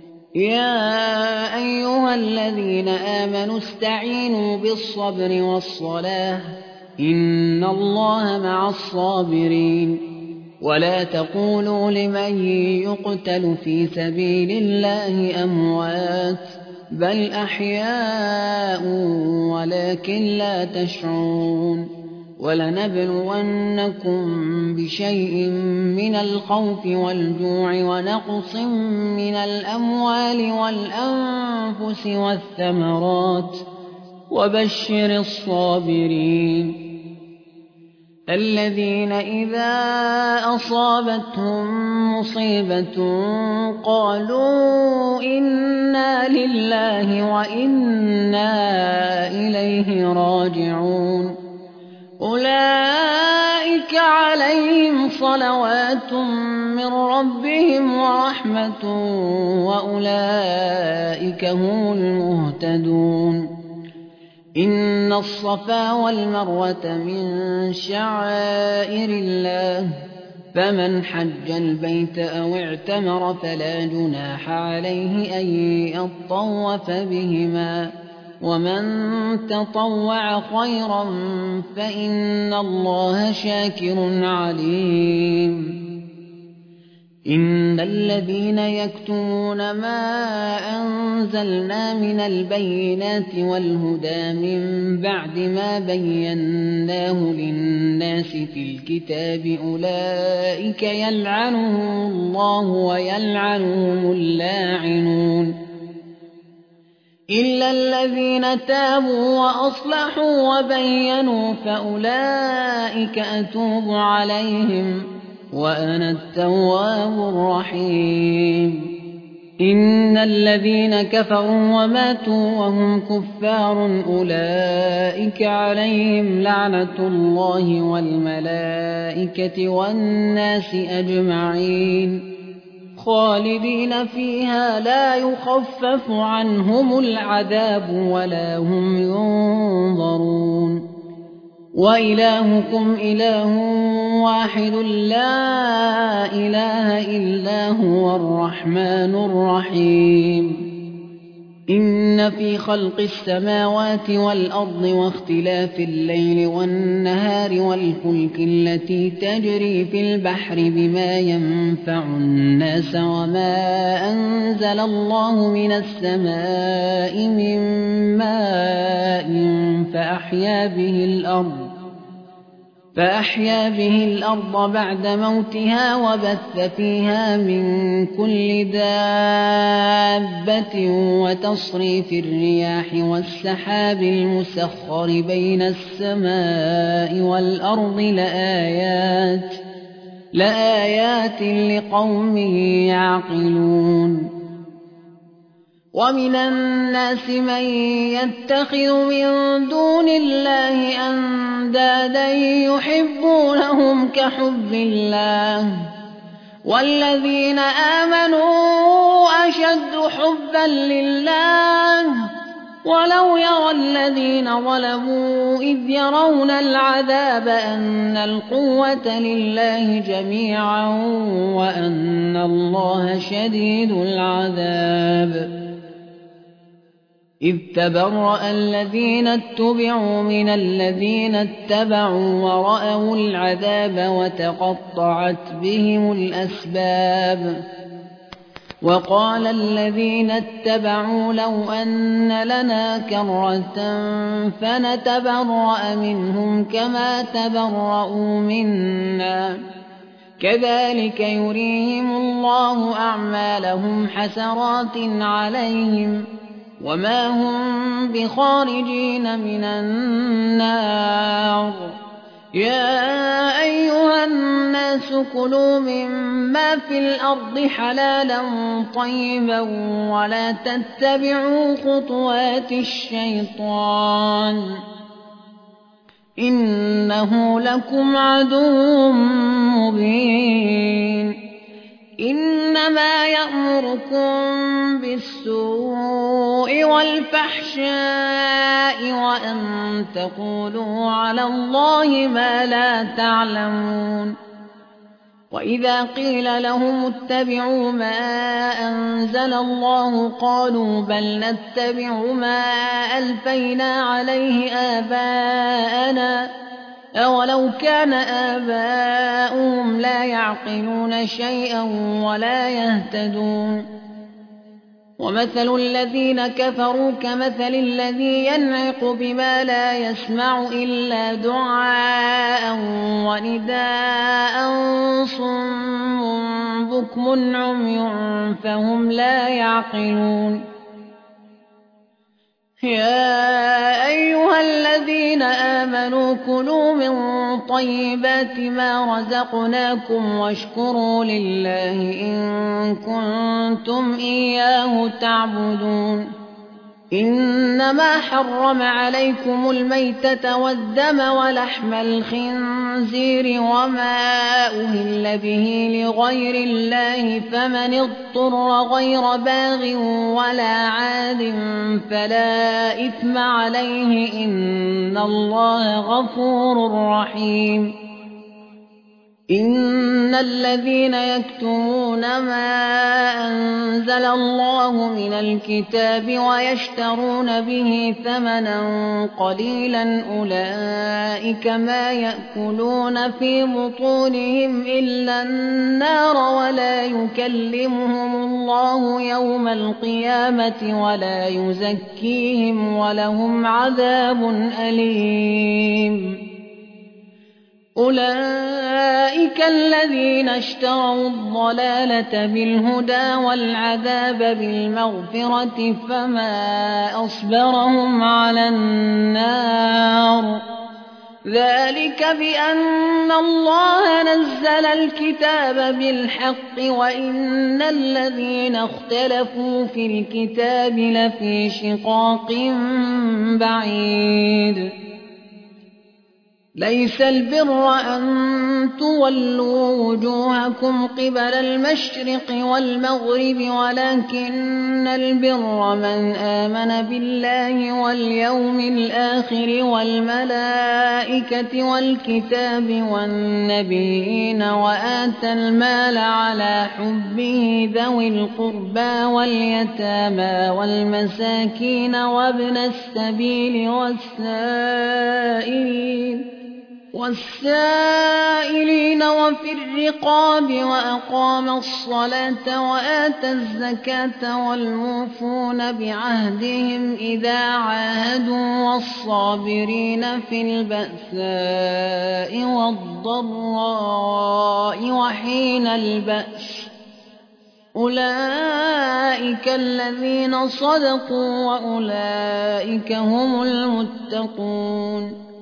يا أيها الذين آمنوا استعينوا بالصبر والصلاة إن الله مع الصابرين ولا تقولوا لمن يقتل في سبيل الله أموات بل أحياء ولكن لا تشعرون ولنبلونكم بشيء من الخوف والجوع ونقص من الأموال والأنفس والثمرات وبشر الصابرين الذين إذا أصابتهم مصيبة قالوا إنا لله وإنا إليه راجعون أولئك عليهم صلوات من ربهم ورحمة وأولئك هم المهتدون إن الصفا والمروة من شعائر الله فمن حج البيت أو اعتمر فلا جناح عليه أن يطوف بهما ومن تطوع خيرا فإن الله شاكر عليم إن الذين يكتمون ما أنزلنا من البينات والهدى من بعد ما بيناه للناس في الكتاب أولئك يلعنهم الله ويلعنهم اللاعنون إلا الذين تابوا وأصلحوا وبينوا فأولئك أتوب عليهم وأنا التواب الرحيم إن الذين كفروا وماتوا وهم كفار أولئك عليهم لعنة الله والملائكة والناس أجمعين خالدين فيها لا يخفف عنهم العذاب ولا هم ينظرون وإلهكم إله واحد لا إله إلا هو الرحمن الرحيم إن في خلق السماوات والأرض واختلاف الليل والنهار والفلك التي تجري في البحر بما ينفع الناس وما أنزل الله من السماء من ماء فأحيا به الأرض فأحيا به الأرض بعد موتها وبث فيها من كل دابة وتصريف الرياح والسحاب المسخر بين السماء والأرض لآيات, لآيات لقوم يعقلون ومن الناس من يتخذ من دون الله أندادا يحبونهم كحب الله والذين آمنوا أشد حبا لله ولو يرى الذين ظلموا إذ يرون العذاب أن القوة لله جميعا وأن الله شديد العذاب إذ تبرأ الذين اتبعوا من الذين اتبعوا ورأوا العذاب وتقطعت بهم الأسباب وقال الذين اتبعوا لو أن لنا كرة فنتبرأ منهم كما تبرأوا منا كذلك يريهم الله أعمالهم حسرات عليهم وما هم بخارجين من النار يا أيها الناس كلوا مما في الأرض حلالا طيبا ولا تتبعوا خطوات الشيطان إنه لكم عدو مبين إنما يأمركم بالسوء والفحشاء وأن تقولوا على الله ما لا تعلمون وإذا قيل لهم اتبعوا ما أنزل الله قالوا بل نتبع ما ألفينا عليه آباءنا أولو كان آباؤهم لا يعقلون شيئا ولا يهتدون ومثل الذين كفروا كمثل الذي ينعق بما لا يسمع إلا دعاء ونداء صم بكم عمي فهم لا يعقلون يا أيها الذين آمنوا كلوا من طيبات ما رزقناكم واشكروا لله إن كنتم إياه تعبدون إنما حرم عليكم الميتة والدم ولحم الخنزير وما أهل به لغير الله فمن اضطر غير باغ ولا عاد فلا إثم عليه إن الله غفور رحيم إن الذين يكتمون ما أنزل الله من الكتاب ويشترون به ثمنا قليلا أولئك ما يأكلون في بطونهم إلا النار ولا يكلمهم الله يوم القيامة ولا يزكيهم ولهم عذاب أليم أولئك الذين اشتروا الضلالة بالهدى والعذاب بالمغفرة فما أصبرهم على النار ذلك بأن الله نزل الكتاب بالحق وإن الذين اختلفوا في الكتاب لفي شقاق بعيد ليس البر أن تولوا وجوهكم قبل المشرق والمغرب ولكن البر من آمن بالله واليوم الآخر والملائكة والكتاب والنبيين وآتى المال على حبه ذوي القربى واليتامى والمساكين وابن السبيل والسائلين والسائلين وفي الرقاب وأقام الصلاة وآتى الزكاة والموفون بعهدهم إذا عاهدوا والصابرين في البأساء والضراء وحين البأس أولئك الذين صدقوا وأولئك هم المتقون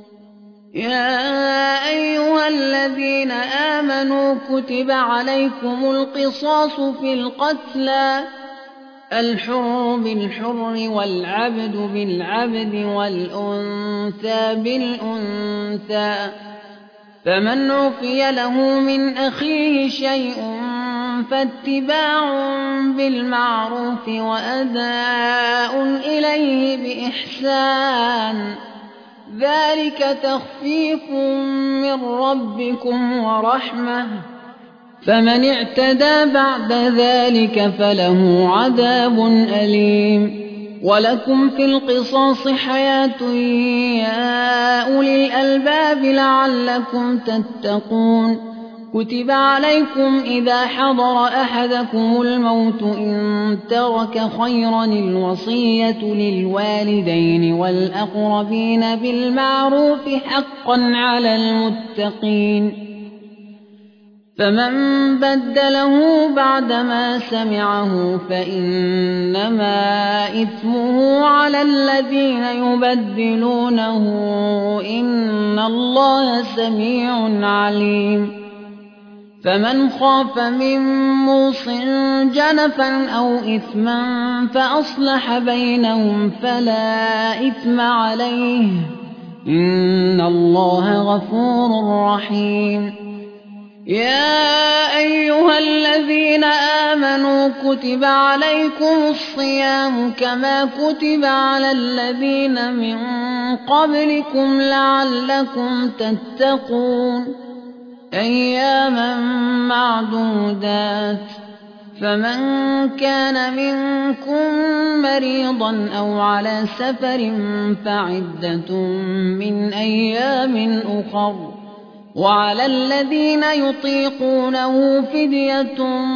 يا أيها الذين آمنوا كتب عليكم القصاص في القتلى الحر بالحر والعبد بالعبد والأنثى بالأنثى فمن عفي له من أخيه شيء فاتباع بالمعروف وأداء إليه بإحسان ذلك تخفيف من ربكم ورحمة فمن اعتدى بعد ذلك فله عذاب أليم ولكم في القصاص حياة يا أولي الألباب لعلكم تتقون كتب عليكم إذا حضر أحدكم الموت إن ترك خيرا الوصية للوالدين والأقربين بالمعروف حقا على المتقين فمن بدله بعدما سمعه فإنما إثمه على الذين يبدلونه إن الله سميع عليم فمن خاف من موص جنفا أو إثما فأصلح بينهم فلا إثم عليه إن الله غفور رحيم يا أيها الذين آمنوا كتب عليكم الصيام كما كتب على الذين من قبلكم لعلكم تتقون أياما معدودات فمن كان منكم مريضا أو على سفر فعدة من أيام أخر وعلى الذين يطيقونه فدية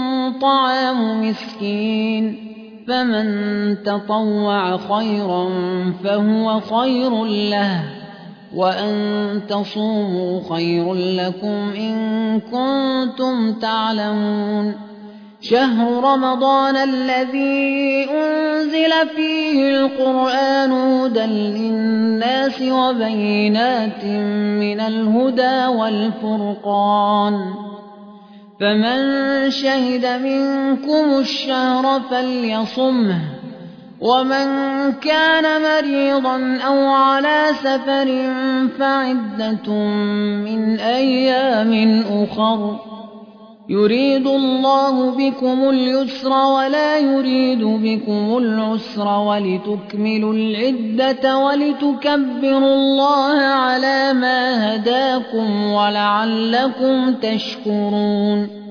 طعام مسكين فمن تطوع خيرا فهو خير له وأن تصوموا خير لكم إن كنتم تعلمون شهر رمضان الذي أنزل فيه القرآن هدى للناس وبينات من الهدى والفرقان فمن شهد منكم الشهر فليصمه ومن كان مريضا أو على سفر فعدة من أيام أخر يريد الله بكم اليسر ولا يريد بكم العسر ولتكملوا العدة ولتكبروا الله على ما هداكم ولعلكم تشكرون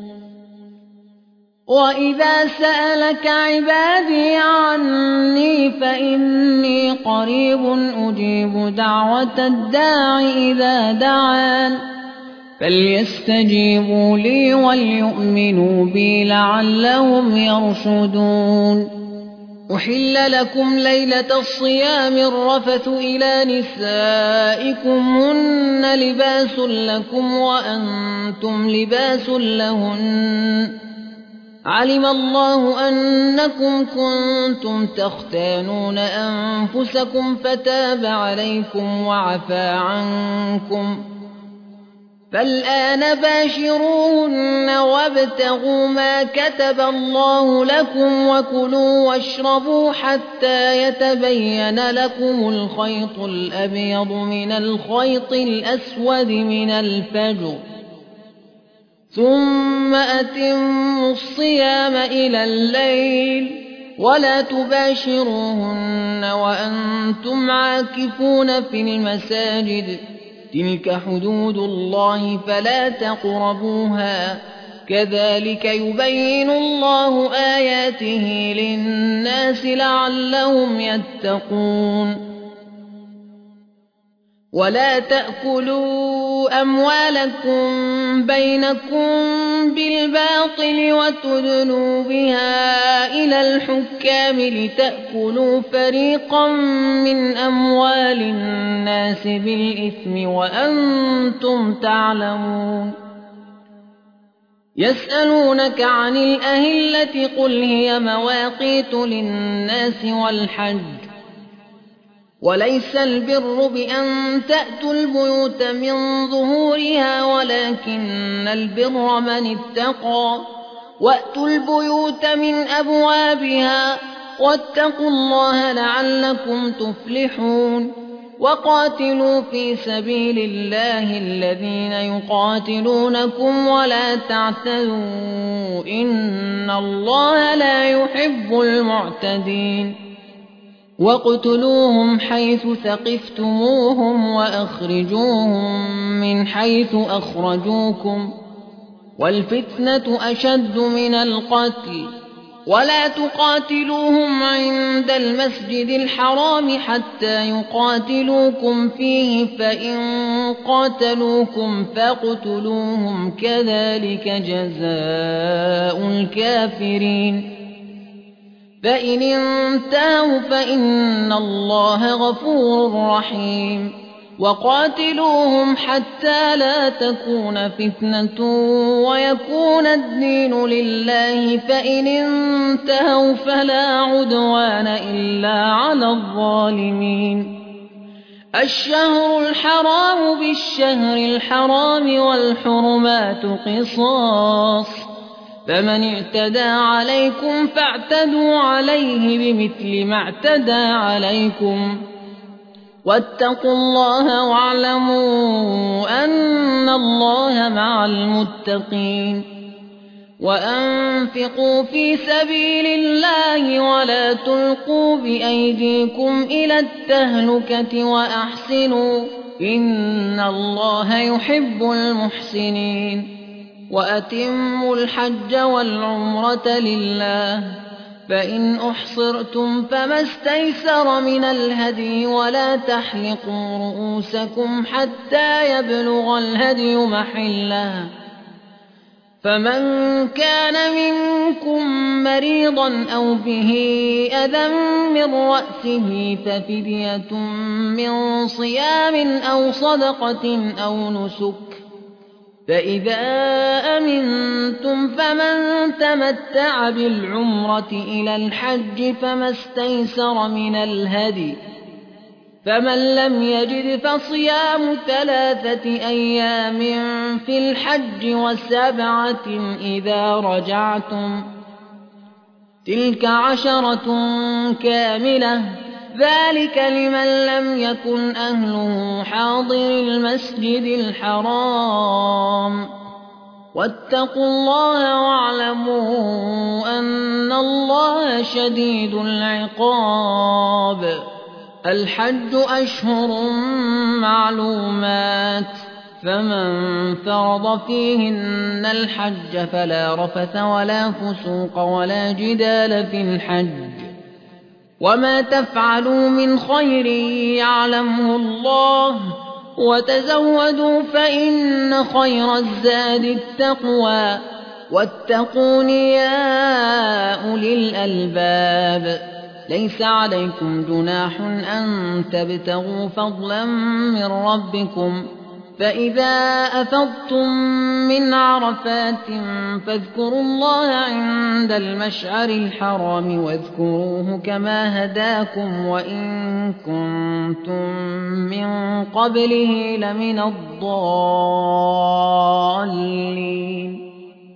وإذا سألك عبادي عني فإني قريب أجيب دعوة الداع إذا دعان فليستجيبوا لي وليؤمنوا بي لعلهم يرشدون أحل لكم ليلة الصيام الرفث إلى نسائكم هن لباس لكم وأنتم لباس لهن علم الله أنكم كنتم تختانون أنفسكم فتاب عليكم وعفى عنكم فالآن باشروهن وابتغوا ما كتب الله لكم وكلوا واشربوا حتى يتبين لكم الخيط الأبيض من الخيط الأسود من الفجر ثم أتموا الصيام إلى الليل ولا تباشروهن وأنتم عاكفون في المساجد تلك حدود الله فلا تقربوها كذلك يبين الله آياته للناس لعلهم يتقون ولا تأكلوا أموالكم بينكم بالباطل وتدلوا بها إلى الحكام لتأكلوا فريقا من أموال الناس بالإثم وأنتم تعلمون يسألونك عن الأهلة قل هي مواقيت للناس والحج وليس البر بأن تأتوا البيوت من ظهورها ولكن البر من اتقى وأتوا البيوت من أبوابها واتقوا الله لعلكم تفلحون وقاتلوا في سبيل الله الذين يقاتلونكم ولا تعتدوا إن الله لا يحب المعتدين واقتلوهم حيث ثقفتموهم وأخرجوهم من حيث أخرجوكم والفتنة أشد من القتل ولا تقاتلوهم عند المسجد الحرام حتى يقاتلوكم فيه فإن قاتلوكم فاقتلوهم كذلك جزاء الكافرين فإن انتهوا فإن الله غفور رحيم وقاتلوهم حتى لا تكون فتنة ويكون الدين لله فإن انتهوا فلا عدوان إلا على الظالمين. الشهر الحرام بالشهر الحرام والحرمات قصاص فمن اعتدى عليكم فاعتدوا عليه بمثل ما اعتدى عليكم واتقوا الله واعلموا أن الله مع المتقين. وأنفقوا في سبيل الله ولا تلقوا بأيديكم إلى التهلكة وأحسنوا إن الله يحب المحسنين. وأتموا الحج والعمرة لله فإن أحصرتم فما استيسر من الهدي ولا تحلقوا رؤوسكم حتى يبلغ الهدي محله فمن كان منكم مريضا أو به أذى من رأسه ففدية من صيام أو صدقة أو نسك فإذا أمنتم فمن تمتع بالعمرة إلى الحج فما استيسر من الهدي فمن لم يجد فصيام ثلاثة أيام في الحج وسبعة إذا رجعتم تلك عشرة كاملة ذلك لمن لم يكن أهله حاضر المسجد الحرام واتقوا الله واعلموا أن الله شديد العقاب. الحج أشهر معلومات فمن فرض فيهن الحج فلا رفث ولا فسوق ولا جدال في الحج وما تفعلوا من خير يعلمه الله وتزودوا فإن خير الزاد التقوى واتقون يا أولي الألباب. ليس عليكم جناح أن تبتغوا فضلا من ربكم فإذا أفضتم من عرفات فاذكروا الله عند المشعر الحرام واذكروه كما هداكم وإن كنتم من قبله لمن الضالين.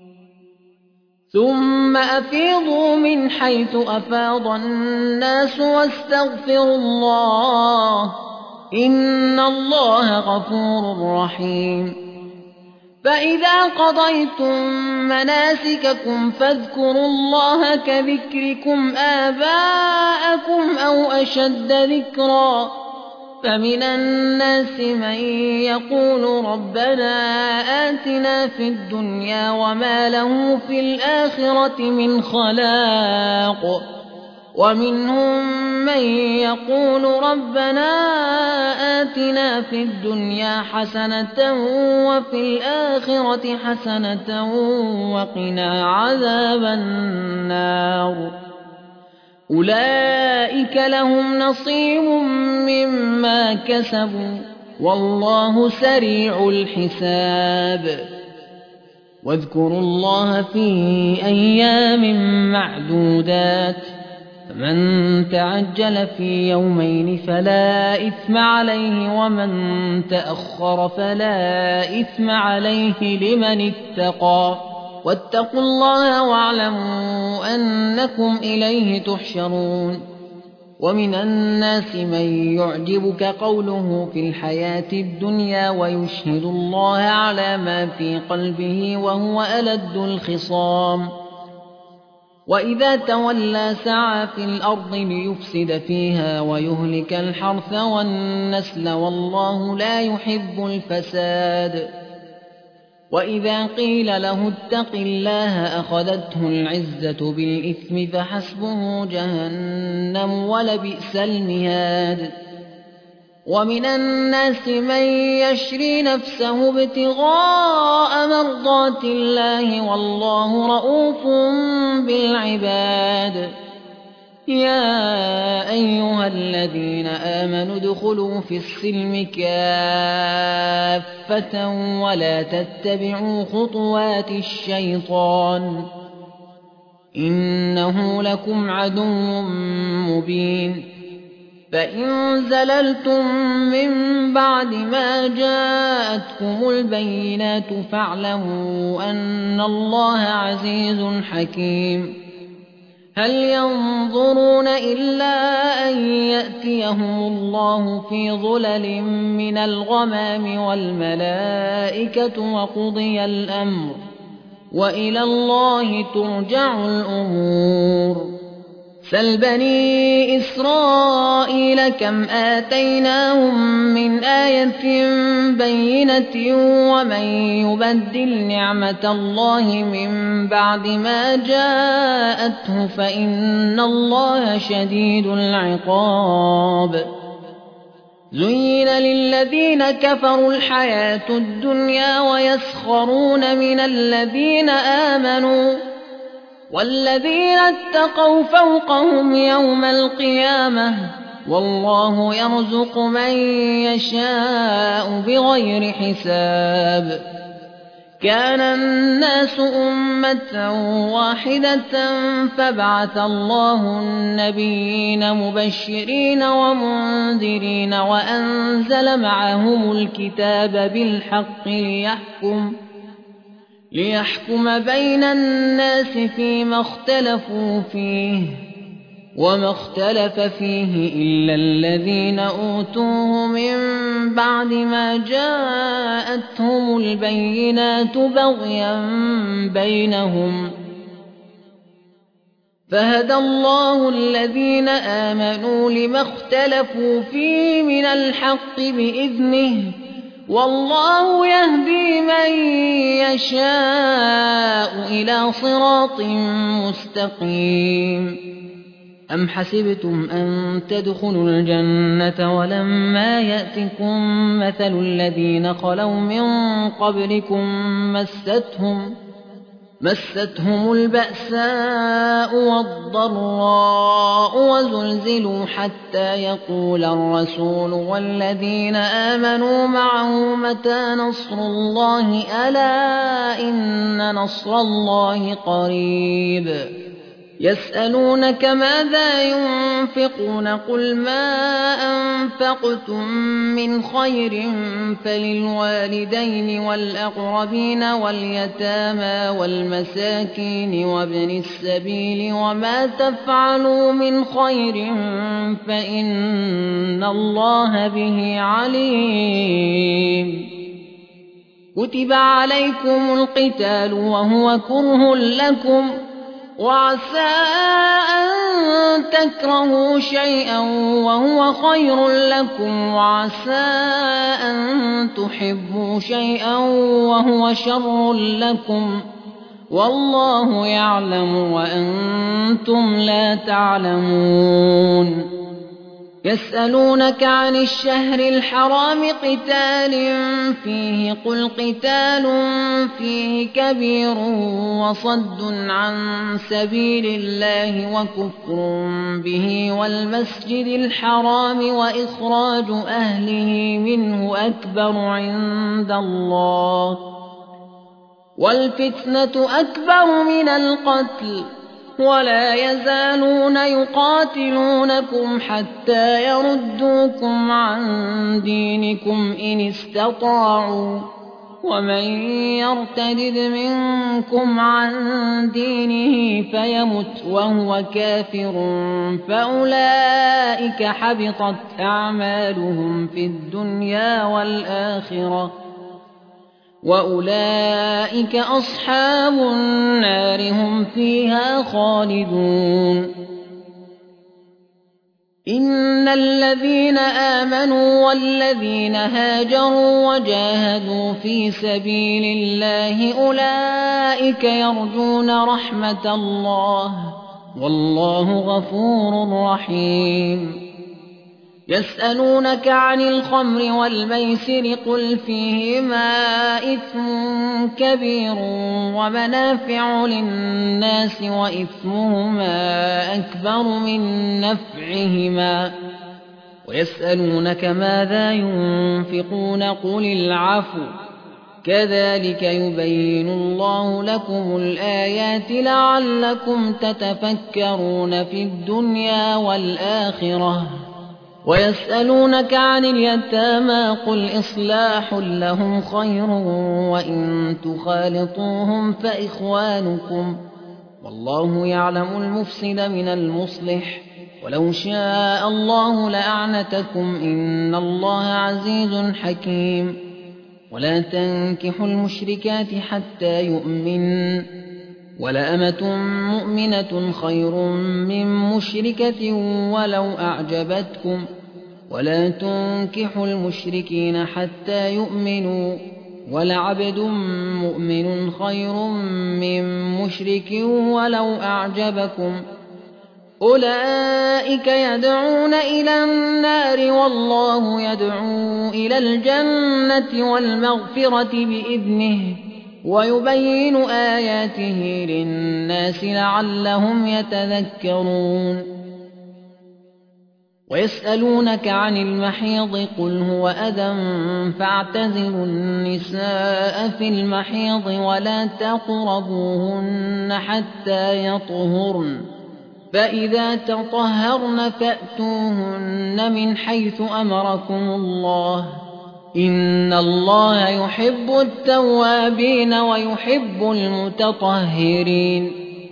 ثم أفيضوا من حيث أفاض الناس واستغفروا الله إن الله غفور رحيم. فإذا قضيتم مناسككم فاذكروا الله كذكركم آباءكم أو أشد ذكرا فمن الناس من يقول ربنا آتنا في الدنيا وما له في الآخرة من خلاق ومنهم من يقول ربنا آتنا في الدنيا حسنة وفي الآخرة حسنة وقنا عذاب النار. أولئك لهم نصيب مما كسبوا والله سريع الحساب. واذكروا الله في أيام معدودات فمن تعجل في يومين فلا إثم عليه ومن تأخر فلا إثم عليه لمن اتقى واتقوا الله واعلموا أنكم إليه تحشرون. ومن الناس من يعجبك قوله في الحياة الدنيا ويشهد الله على ما في قلبه وهو ألد الخصام وإذا تولى سعى في الأرض ليفسد فيها ويهلك الحرث والنسل والله لا يحب الفساد. وإذا قيل له اتق الله أخذته العزة بالإثم فحسبه جهنم ولبئس المهاد. ومن الناس من يشري نفسه ابتغاء مرضات الله والله رءوف بالعباد. يا أيها الذين آمنوا ادخلوا في السلم كافة ولا تتبعوا خطوات الشيطان إنه لكم عدو مبين فإن زللتم من بعد ما جاءتكم البينات فاعلموا أن الله عزيز حكيم هل ينظرون إلا أن يأتيهم الله في ظلل من الغمام والملائكة وقضي الأمر وإلى الله ترجع الأمور سل بني إسرائيل كم آتيناهم من آية بينة ومن يبدل نعمة الله من بعد ما جاءته فإن الله شديد العقاب زين للذين كفروا الحياة الدنيا ويسخرون من الذين آمنوا والذين اتقوا فوقهم يوم القيامة والله يرزق من يشاء بغير حساب كان الناس أمة واحدة فبعث الله النبيين مبشرين ومنذرين وأنزل معهم الكتاب بالحق ليحكم ليحكم بين الناس فيما اختلفوا فيه وما اختلف فيه إلا الذين أوتوه من بعد ما جاءتهم البينات بغيا بينهم فهدى الله الذين آمنوا لما اختلفوا فيه من الحق بإذنه والله يهدي من يشاء إلى صراط مستقيم أم حسبتم أن تدخلوا الجنة ولما يأتكم مثل الذين خلوا من قبلكم مستهم مستهم البأساء والضراء وزلزلوا حتى يقول الرسول والذين آمنوا معه متى نصر الله ألا إن نصر الله قريب يسألونك ماذا ينفقون قل ما أنفقتم من خير فللوالدين والأقربين واليتامى والمساكين وابن السبيل وما تفعلوا من خير فإن الله به عليم كتب عليكم القتال وهو كره لكم وعسى أن تكرهوا شيئا وهو خير لكم وعسى أن تحبوا شيئا وهو شر لكم والله يعلم وأنتم لا تعلمون يسألونك عن الشهر الحرام قتال فيه قل قتال فيه كبير وصد عن سبيل الله وكفر به والمسجد الحرام وإخراج أهله منه أكبر عند الله والفتنة أكبر من القتل ولا يزالون يقاتلونكم حتى يردوكم عن دينكم إن استطاعوا ومن يرتد منكم عن دينه فيمت وهو كافر فأولئك حبطت أعمالهم في الدنيا والآخرة وأولئك أصحاب النار هم فيها خالدون إن الذين آمنوا والذين هاجروا وجاهدوا في سبيل الله أولئك يرجون رحمة الله والله غفور رحيم يسألونك عن الخمر والميسر قل فيهما إثم كبير ومنافع للناس وإثمهما أكبر من نفعهما ويسألونك ماذا ينفقون قل العفو كذلك يبين الله لكم الآيات لعلكم تتفكرون في الدنيا والآخرة ويسألونك عن اليتامى قل إصلاح لهم خير وإن تخالطوهم فإخوانكم والله يعلم المفسد من المصلح ولو شاء الله لأعنتكم إن الله عزيز حكيم ولا تنكحوا المشركات حتى يؤمن ولأمة مؤمنة خير من مشركة ولو أعجبتكم ولا تنكحوا المشركين حتى يؤمنوا ولعبد مؤمن خير من مشرك ولو أعجبكم أولئك يدعون إلى النار والله يدعو إلى الجنة والمغفرة بإذنه ويبين آياته للناس لعلهم يتذكرون ويسألونك عن المحيض قل هو أذى فاعتزلوا النساء في المحيض ولا تقربوهن حتى يطهرن فإذا تطهرن فأتوهن من حيث أمركم الله إن الله يحب التوابين ويحب المتطهرين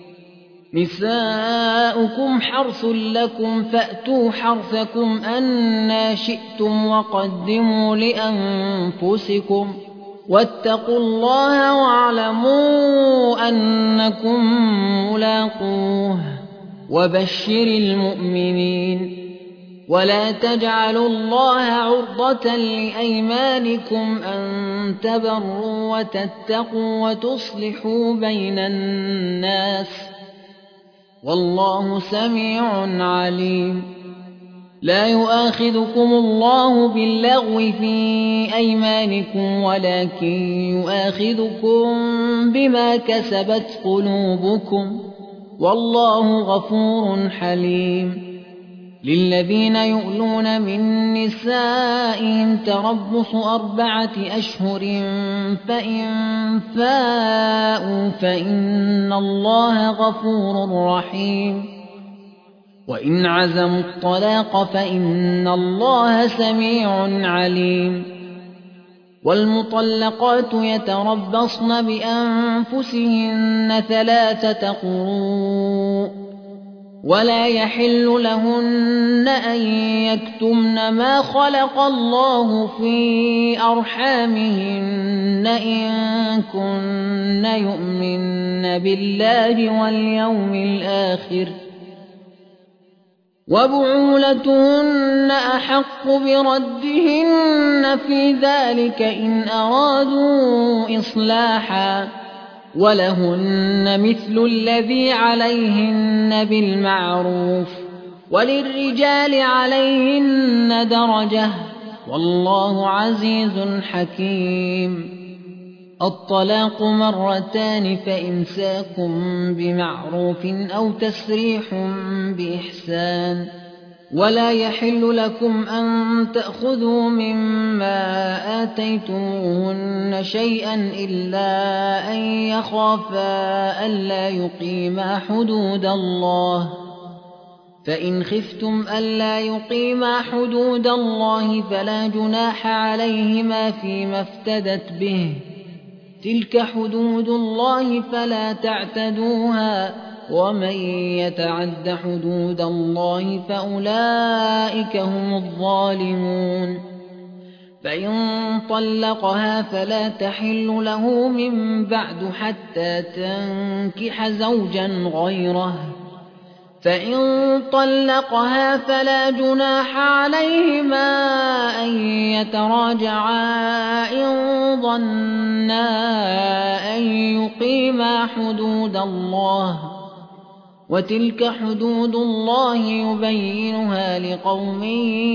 نساؤكم حرث لكم فأتوا حرثكم أنى شئتم وقدموا لأنفسكم واتقوا الله واعلموا أنكم ملاقوه وبشر المؤمنين ولا تجعلوا الله عرضة لأيمانكم أن تبروا وتتقوا وتصلحوا بين الناس والله سميع عليم لا يؤاخذكم الله باللغو في أيمانكم ولكن يؤاخذكم بما كسبت قلوبكم والله غفور حليم للذين يؤلون من نسائهم تربص أربعة أشهر فإن فاءوا فإن الله غفور رحيم وإن عزموا الطلاق فإن الله سميع عليم والمطلقات يتربصن بأنفسهن ثلاثة قروء ولا يحل لهن أن يكتمن ما خلق الله في أرحامهن إن كن يؤمن بالله واليوم الآخر وبعولتهن أحق بردهن في ذلك إن أرادوا إصلاحا ولهن مثل الذي عليهن بالمعروف وللرجال عليهن درجة والله عزيز حكيم الطلاق مرتان فإمساك بمعروف أو تسريح بإحسان ولا يحل لكم أن تأخذوا مما آتيتموهن شيئا إلا أن يخافا ألا يقيما حدود الله فإن خفتم ألا يقيما حدود الله فلا جناح عليهما فيما افتدت به تلك حدود الله فلا تعتدوها ومن يتعد حدود الله فأولئك هم الظالمون فإن طلقها فلا تحل له من بعد حتى تنكح زوجا غيره فإن طلقها فلا جناح عليهما أن يتراجعا إن ظنا أن يقيما حدود الله وتلك حدود الله يبينها لقوم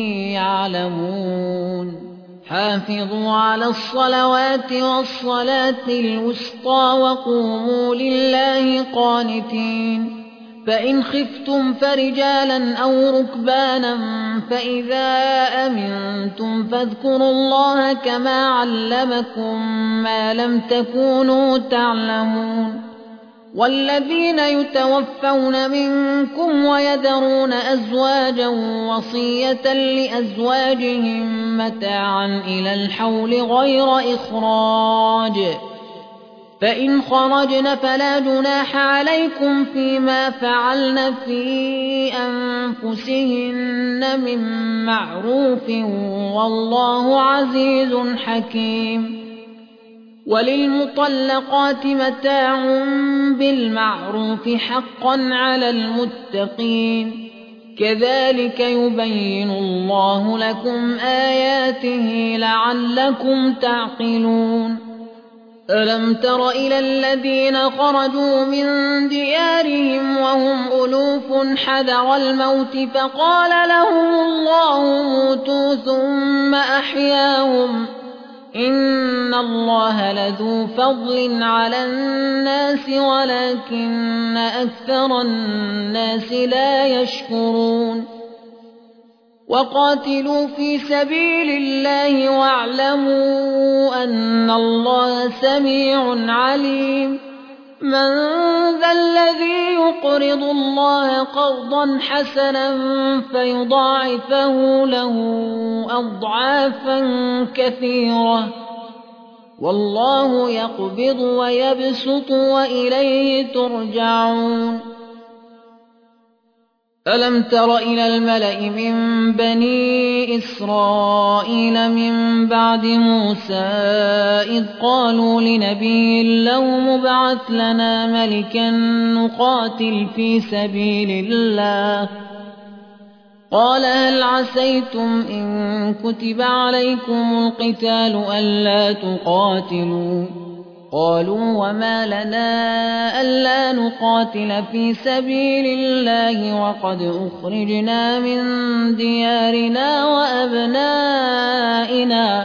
يعلمون حافظوا على الصلوات والصلاة الوسطى وقوموا لله قانتين فإن خفتم فرجالا أو ركبانا فإذا أمنتم فاذكروا الله كما علمكم ما لم تكونوا تعلمون والذين يتوفون منكم ويذرون أزواجا وصية لأزواجهم متاعا إلى الحول غير إخراج فإن خرجن فلا جناح عليكم فيما فعلن في أنفسهن من معروف والله عزيز حكيم وللمطلقات متاع بالمعروف حقا على المتقين كذلك يبين الله لكم آياته لعلكم تعقلون ألم تر إلى الذين خرجوا من ديارهم وهم ألوف حذر الموت فقال لهم الله موتوا ثم أحياهم إن الله لذو فضل على الناس ولكن أكثر الناس لا يشكرون وقاتلوا في سبيل الله واعلموا أن الله سميع عليم من ذا الذي يقرض الله قرضا حسنا فيضاعفه له أضعافا كثيرة والله يقبض ويبسط وإليه ترجعون ألم تر إلى الملأ من بني إسرائيل من بعد موسى إذ قالوا لنبي له مبعث لنا ملكا نقاتل في سبيل الله قال هل عسيتم إن كتب عليكم القتال ألا تقاتلوا قالوا وما لنا ألا نقاتل في سبيل الله وقد أخرجنا من ديارنا وأبنائنا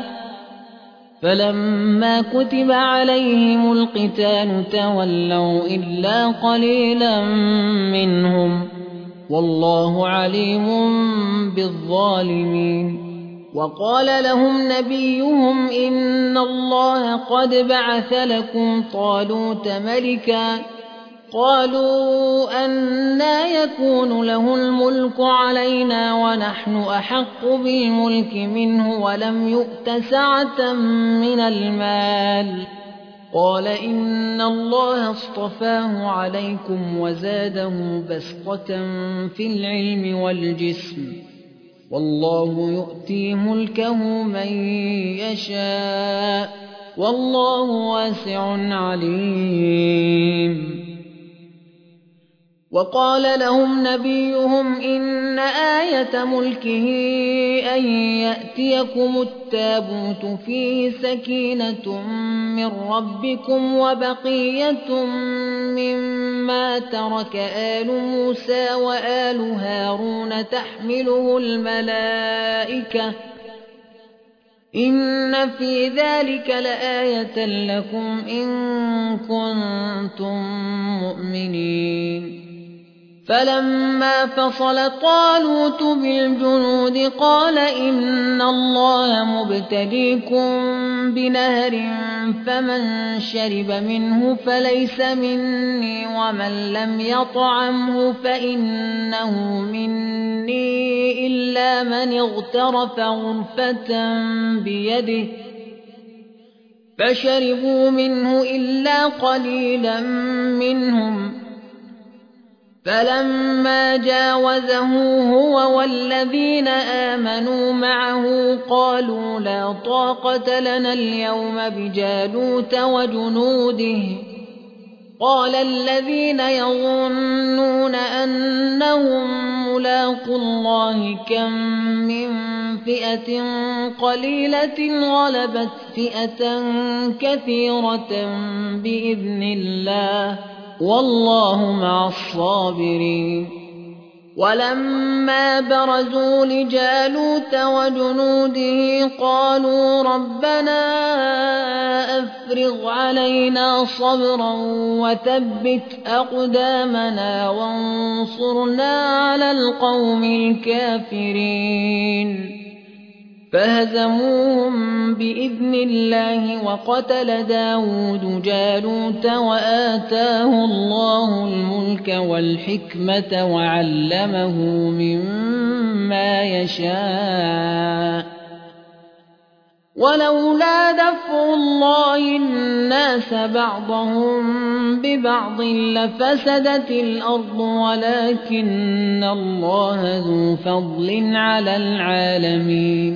فلما كتب عليهم القتال تولوا إلا قليلا منهم والله عليم بالظالمين وقال لهم نبيهم إن الله قد بعث لكم طالوت ملكا قالوا أنى يكون له الملك علينا ونحن أحق بالملك منه ولم يؤت سعة من المال قال إن الله اصطفاه عليكم وزاده بسطة في العلم والجسم والله يؤتي ملكه من يشاء والله واسع عليم وقال لهم نبيهم إن آية ملكه أن يأتيكم التابوت فيه سكينة من ربكم وبقية مما ترك آل موسى وآل هارون تحمله الملائكة إن في ذلك لآية لكم إن كنتم مؤمنين فلما فصل طالوت بالجنود قال إن الله مبتليكم بنهر فمن شرب منه فليس مني ومن لم يطعمه فإنه مني إلا من اغترف غرفة بيده فشربوا منه إلا قليلا منهم فلما جاوزه هو والذين آمنوا معه قالوا لا طاقة لنا اليوم بجالوت وجنوده قال الذين يظنون أنهم ملاقو الله كم من فئة قليلة غلبت فئة كثيرة بإذن الله والله مع الصابرين ولما برزوا لجالوت وجنوده قالوا ربنا أفرغ علينا صبرا وثبت أقدامنا وانصرنا على القوم الكافرين فهزموهم بإذن الله وقتل داود جالوت وآتاه الله الملك والحكمة وعلمه مما يشاء ولولا دفع الله الناس بعضهم ببعض لفسدت الأرض ولكن الله ذو فضل على العالمين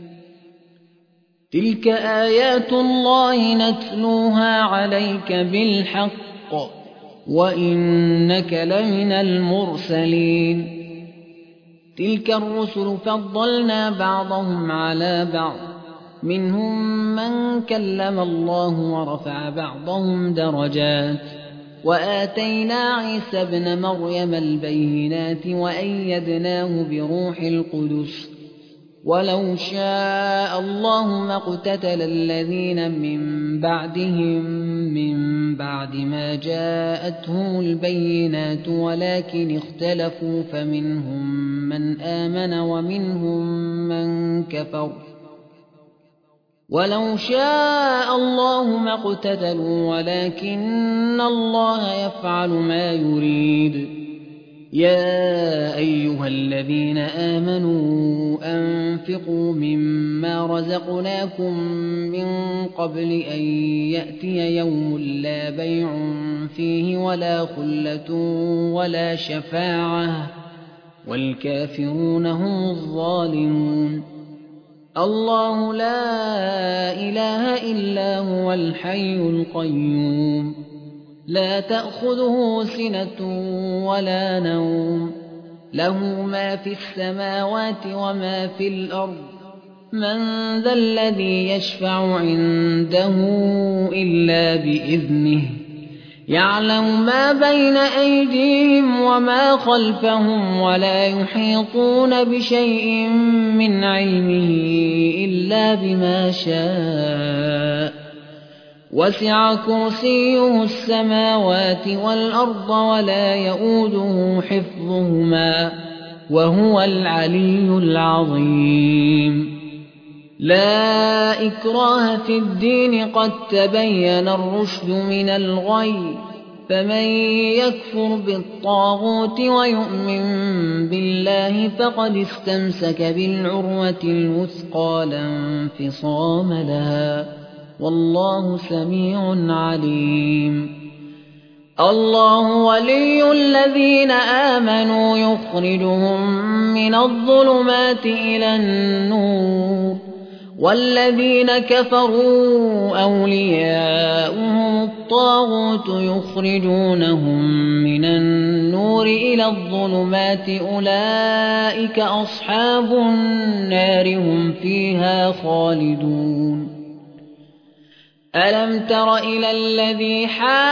تلك آيات الله نتلوها عليك بالحق وإنك لمن المرسلين تلك الرسل فضلنا بعضهم على بعض منهم من كلم الله ورفع بعضهم درجات وآتينا عيسى ابن مريم البينات وأيدناه بروح القدس ولو شاء الله ما اقتتل الذين من بعدهم من بعد ما جاءتهم البينات ولكن اختلفوا فمنهم من آمن ومنهم من كفر ولو شاء الله ما اقتتلوا ولكن الله يفعل ما يريد يا أيها الذين آمنوا أنفقوا مما رزقناكم من قبل أن يأتي يوم لا بيع فيه ولا خلة ولا شفاعة والكافرون هم الظالمون الله لا إله إلا هو الحي القيوم لا تأخذه سنة ولا نوم له ما في السماوات وما في الأرض من ذا الذي يشفع عنده إلا بإذنه يعلم ما بين أيديهم وما خلفهم ولا يحيطون بشيء من علمه إلا بما شاء وسع كرسيه السماوات والأرض ولا يئوده حفظهما وهو العلي العظيم لا إكراه في الدين قد تبين الرشد من الغي فمن يكفر بالطاغوت ويؤمن بالله فقد استمسك بالعروة الوثقى لا انفصام لها والله سميع عليم الله ولي الذين آمنوا يخرجهم من الظلمات إلى النور والذين كفروا أولياؤهم الطاغوت يخرجونهم من النور إلى الظلمات أولئك أصحاب النار هم فيها خالدون ألم تر إلى الذي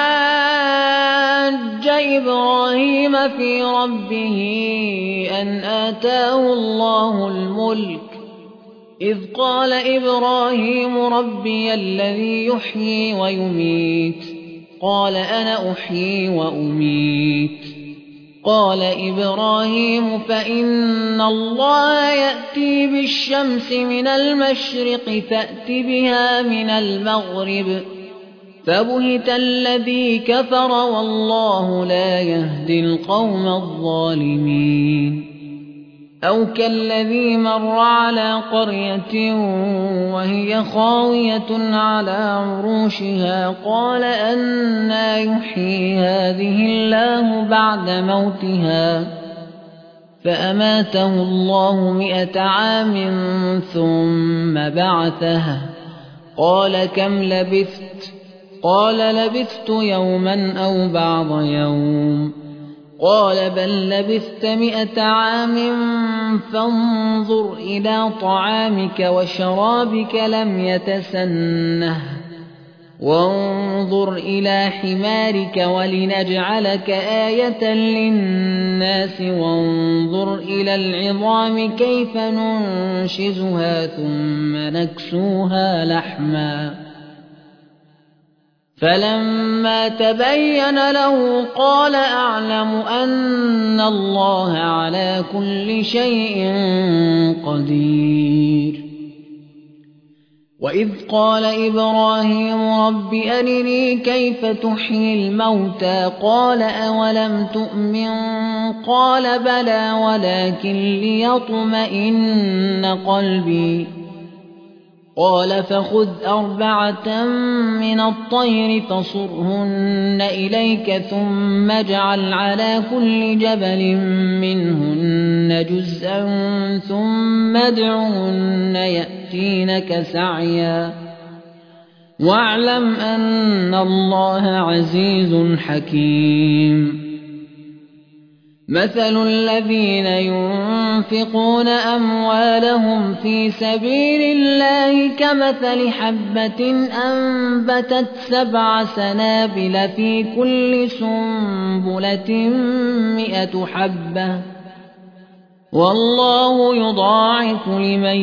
حاج إبراهيم في ربه أن آتاه الله الملك إذ قال إبراهيم ربي الذي يحيي ويميت قال أنا أحيي وأميت قال إبراهيم فإن الله يأتي بالشمس من المشرق فأت بها من المغرب فبهت الذي كفر والله لا يهدي القوم الظالمين أو كالذي مر على قرية وهي خاوية على عروشها قال أنى يحيي هذه الله بعد موتها فأماته الله مئة عام ثم بعثه قال كم لبثت قال لبثت يوما أو بعض يوم قال بل لبثت مئة عام فانظر إلى طعامك وشرابك لم يتسنه وانظر إلى حمارك ولنجعلك آية للناس وانظر إلى العظام كيف ننشزها ثم نكسوها لحما فلما تبين له قال أعلم أن الله على كل شيء قدير وإذ قال إبراهيم رب أرني كيف تحيي الموتى قال أولم تؤمن قال بلى ولكن ليطمئن قلبي قال فخذ أربعة من الطير فصرهن إليك ثم اجعل على كل جبل منهن جزءا ثم ادعهن يأتينك سعيا واعلم أن الله عزيز حكيم مثل الذين ينفقون أموالهم في سبيل الله كمثل حبة أنبتت سبع سنابل في كل سنبلة مئة حبة والله يضاعف لمن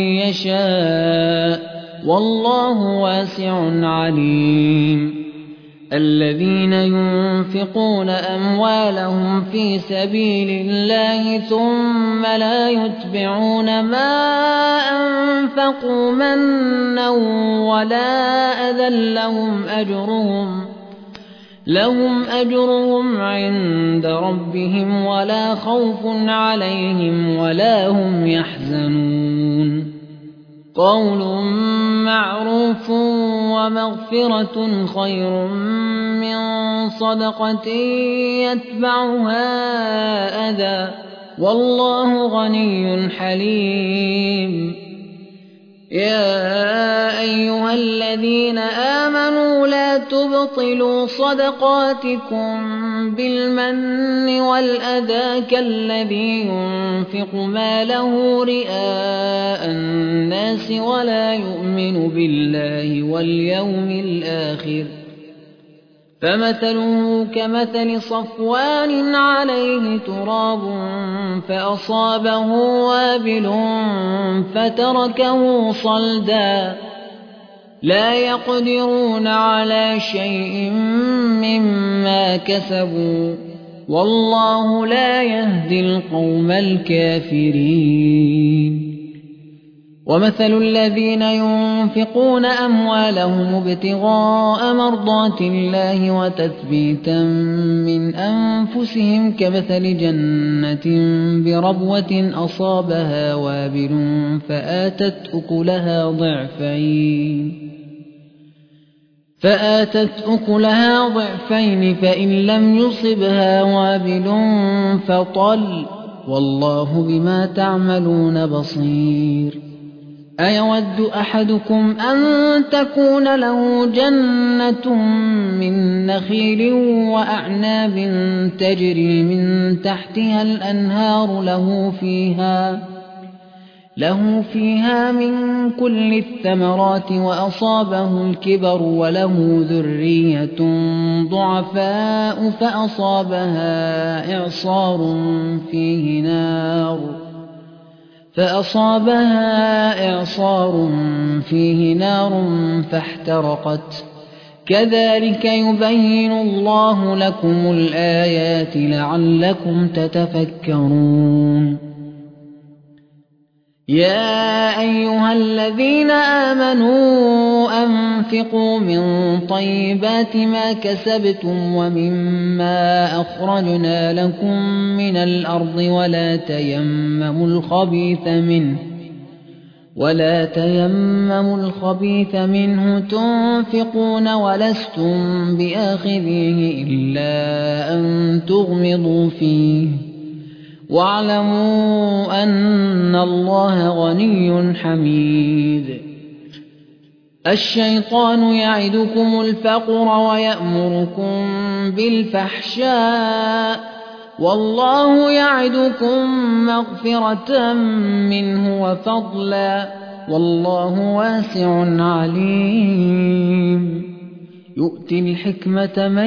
يشاء والله واسع عليم الذين ينفقون أموالهم في سبيل الله ثم لا يتبعون ما أنفقوا منا ولا أذى لهم أجرهم لهم أجرهم عند ربهم ولا خوف عليهم ولا هم يحزنون قول معروف ومغفرة خير من صدقة يتبعها أذى والله غني حليم يا أيها الذين آمنوا لا تبطلوا صدقاتكم بالمن والأذى كالذي ينفق ماله رئاء الناس ولا يؤمن بالله واليوم الآخر فمثله كمثل صفوان عليه تراب فأصابه وابل فتركه صلدا لا يقدرون على شيء مما كسبوا والله لا يهدي القوم الكافرين ومثل الذين ينفقون أموالهم ابتغاء مرضات الله وتثبيتا من أنفسهم كمثل جنة بربوة أصابها وابل فآتت أكلها ضعفين فآتت أكلها ضعفين فإن لم يصبها وابل فطل والله بما تعملون بصير أيود أحدكم أن تكون له جنة من نخيل وأعناب تجري من تحتها الأنهار له فيها له فيها من كل الثمرات وأصابه الكبر وله ذرية ضعفاء فأصابها إعصار فيه نار فأصابها إعصار فيه نار فاحترقت كذلك يبين الله لكم الآيات لعلكم تتفكرون يا أيها الذين آمنوا أنفقوا من طيبات ما كسبتم ومما أخرجنا لكم من الأرض ولا تيمموا الخبيث منه ولا تيمموا الخبيث منه تنفقون ولستم بآخذيه إلا أن تغمضوا فيه واعلموا أن الله غني حميد الشيطان يعدكم الفقر ويأمركم بالفحشاء والله يعدكم مغفرة منه وفضلا والله واسع عليم يؤتي الحكمة من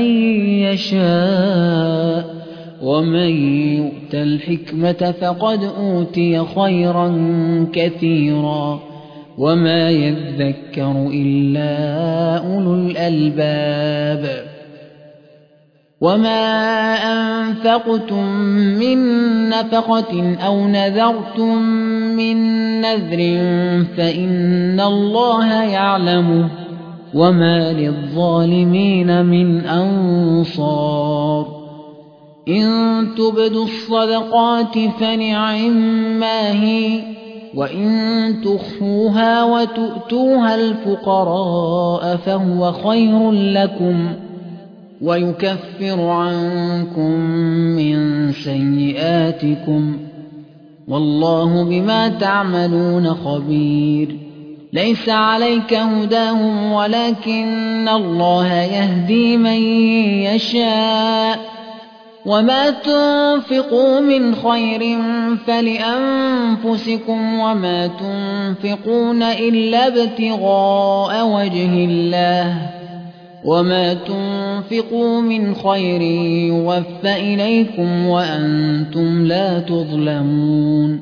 يشاء ومن يؤت الحكمة فقد أوتي خيرا كثيرا وما يذكر إلا أولو الألباب وما أنفقتم من نفقة أو نذرتم من نذر فإن الله يعلمه وما للظالمين من أنصار إن تبدوا الصدقات فنعما هي وإن تخفوها وتؤتوها الفقراء فهو خير لكم ويكفر عنكم من سيئاتكم والله بما تعملون خبير ليس عليك هداهم ولكن الله يهدي من يشاء وما تنفقوا من خير فلأنفسكم وما تنفقون إلا ابتغاء وجه الله وما تنفقوا من خير يوفى إليكم وأنتم لا تظلمون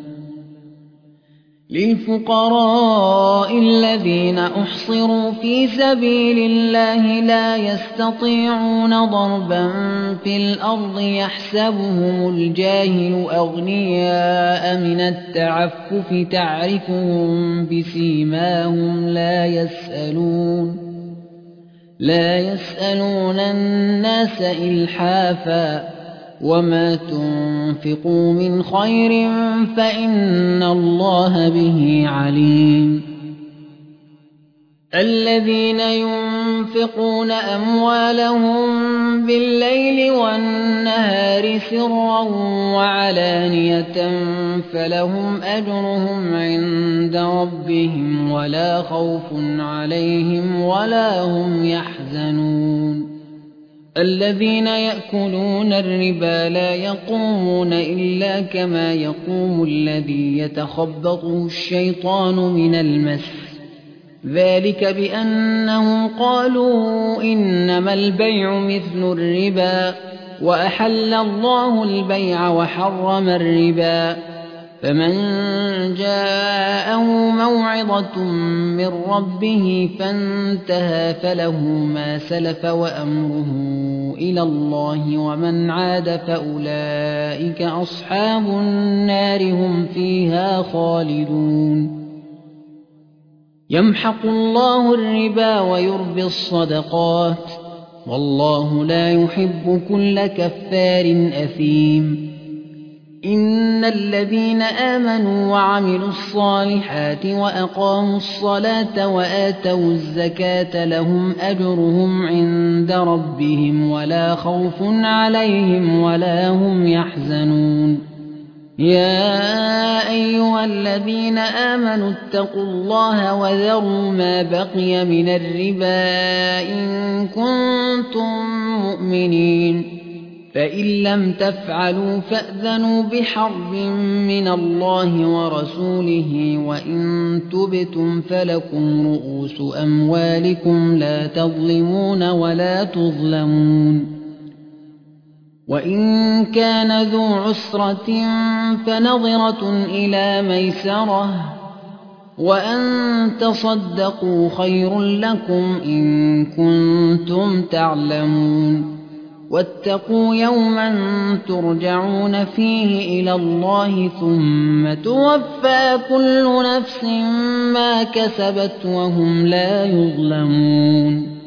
للفقراء الذين أحصروا في سبيل الله لا يستطيعون ضربا في الأرض يحسبهم الجاهل أغنياء من التعفف تعرفهم بسيماهم لا يسألون لا يسألون الناس إلحافا وما تنفقوا من خير فإن الله به عليم الذين ينفقون أموالهم بالليل والنهار سرا وعلانية فلهم أجرهم عند ربهم ولا خوف عليهم ولا هم يحزنون الذين يأكلون الربا لا يقومون إلا كما يقوم الذي يتخبطه الشيطان من المس ذلك بأنهم قالوا إنما البيع مثل الربا وأحل الله البيع وحرم الربا فمن جاءه موعظة من ربه فانتهى فله ما سلف وأمره إلى الله ومن عاد فأولئك أصحاب النار هم فيها خالدون يمحق الله الربا ويربي الصدقات والله لا يحب كل كفار أثيم إن الذين آمنوا وعملوا الصالحات وأقاموا الصلاة وآتوا الزكاة لهم أجرهم عند ربهم ولا خوف عليهم ولا هم يحزنون يا أيها الذين آمنوا اتقوا الله وذروا ما بقي من الربا إن كنتم مؤمنين فإن لم تفعلوا فأذنوا بحرب من الله ورسوله وإن تبتم فلكم رؤوس أموالكم لا تظلمون ولا تظلمون وإن كان ذو عسرة فنظرة إلى ميسرة وأن تصدقوا خير لكم إن كنتم تعلمون واتقوا يوما ترجعون فيه إلى الله ثم توفى كل نفس ما كسبت وهم لا يظلمون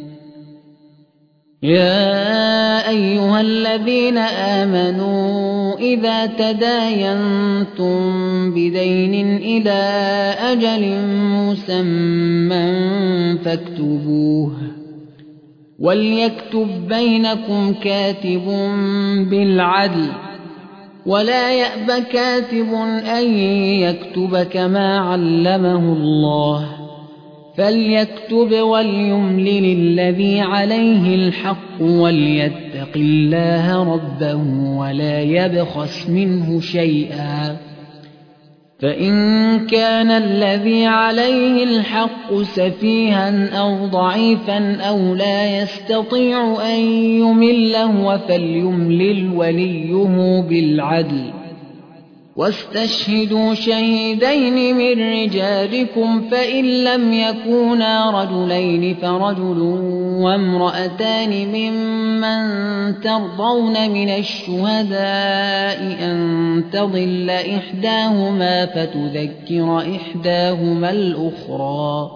يا أيها الذين آمنوا إذا تداينتم بدين إلى أجل مسمى فاكتبوه وليكتب بينكم كاتب بالعدل ولا يأب كاتب أن يكتب كما علمه الله فليكتب وليملل الذي عليه الحق وليتق الله ربه ولا يبخس منه شيئا فإن كان الذي عليه الحق سفيها أو ضعيفا أو لا يستطيع أن يمل هو فليملل وليه بالعدل واستشهدوا شهيدين من رجالكم فإن لم يكونا رجلين فرجل وامرأتان ممن ترضون من الشهداء أن تضل إحداهما فتذكر إحداهما الأخرى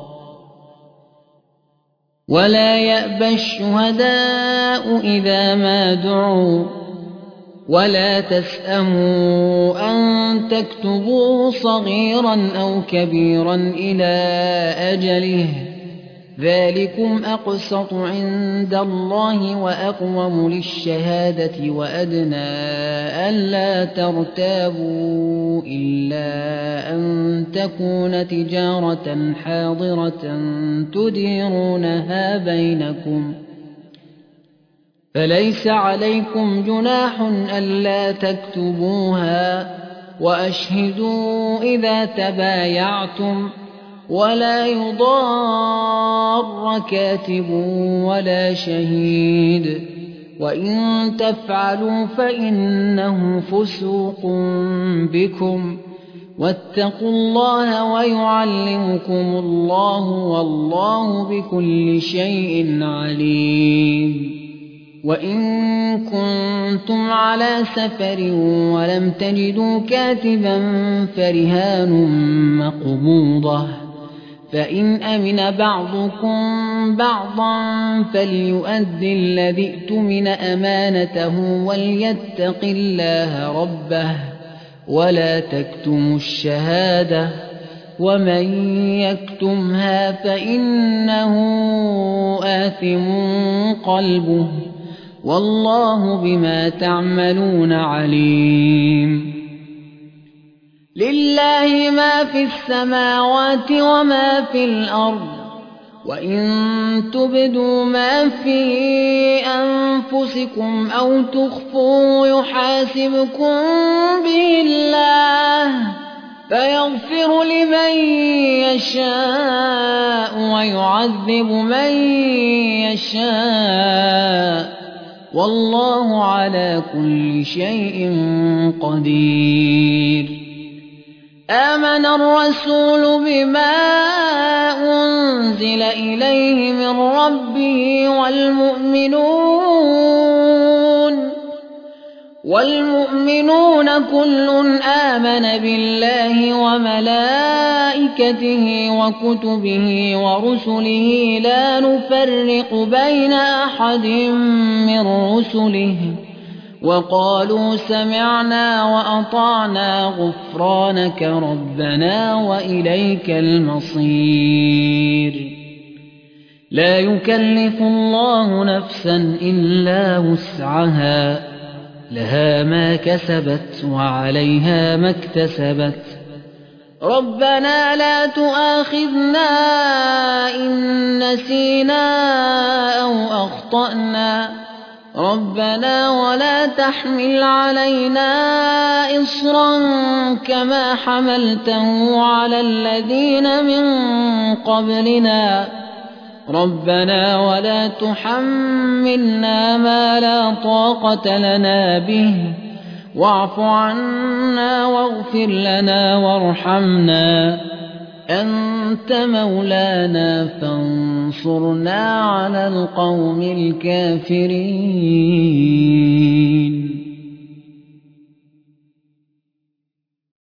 ولا يأبى الشهداء إذا ما دعوا ولا تسأموا أن تكتبوه صغيرا أو كبيرا إلى أجله ذلكم أقسط عند الله وأقوم للشهادة وأدنى ألا ترتابوا إلا أن تكون تجارة حاضرة تديرونها بينكم فليس عليكم جناح ألا تكتبوها وأشهدوا إذا تبايعتم ولا يضار كاتب ولا شهيد وإن تفعلوا فإنه فسوق بكم واتقوا الله ويعلمكم الله والله بكل شيء عليم وإن كنتم على سفر ولم تجدوا كاتبا فرهان مقبوضة فإن أمن بعضكم بعضا فليؤد الذي ائتمن أمانته وليتق الله ربه ولا تكتموا الشهادة ومن يكتمها فإنه آثم قلبه والله بما تعملون عليم لله ما في السماوات وما في الأرض وإن تبدوا ما في أنفسكم أو تخفوه يحاسبكم به الله فيغفر لمن يشاء ويعذب من يشاء والله على كل شيء قدير آمن الرسول بما أنزل إليه من ربه والمؤمنون والمؤمنون كل آمن بالله وملائكته وكتبه ورسله لا نفرق بين أحد من رسله وقالوا سمعنا وأطعنا غفرانك ربنا وإليك المصير لا يكلف الله نفسا إلا وسعها لها ما كسبت وعليها ما اكتسبت ربنا لا تؤاخذنا إن نسينا أو أخطأنا ربنا ولا تحمل علينا إصرا كما حملته على الذين من قبلنا ربنا ولا تحملنا ما لا طاقة لنا به واعف عنا واغفر لنا وارحمنا أنت مولانا فانصرنا على القوم الكافرين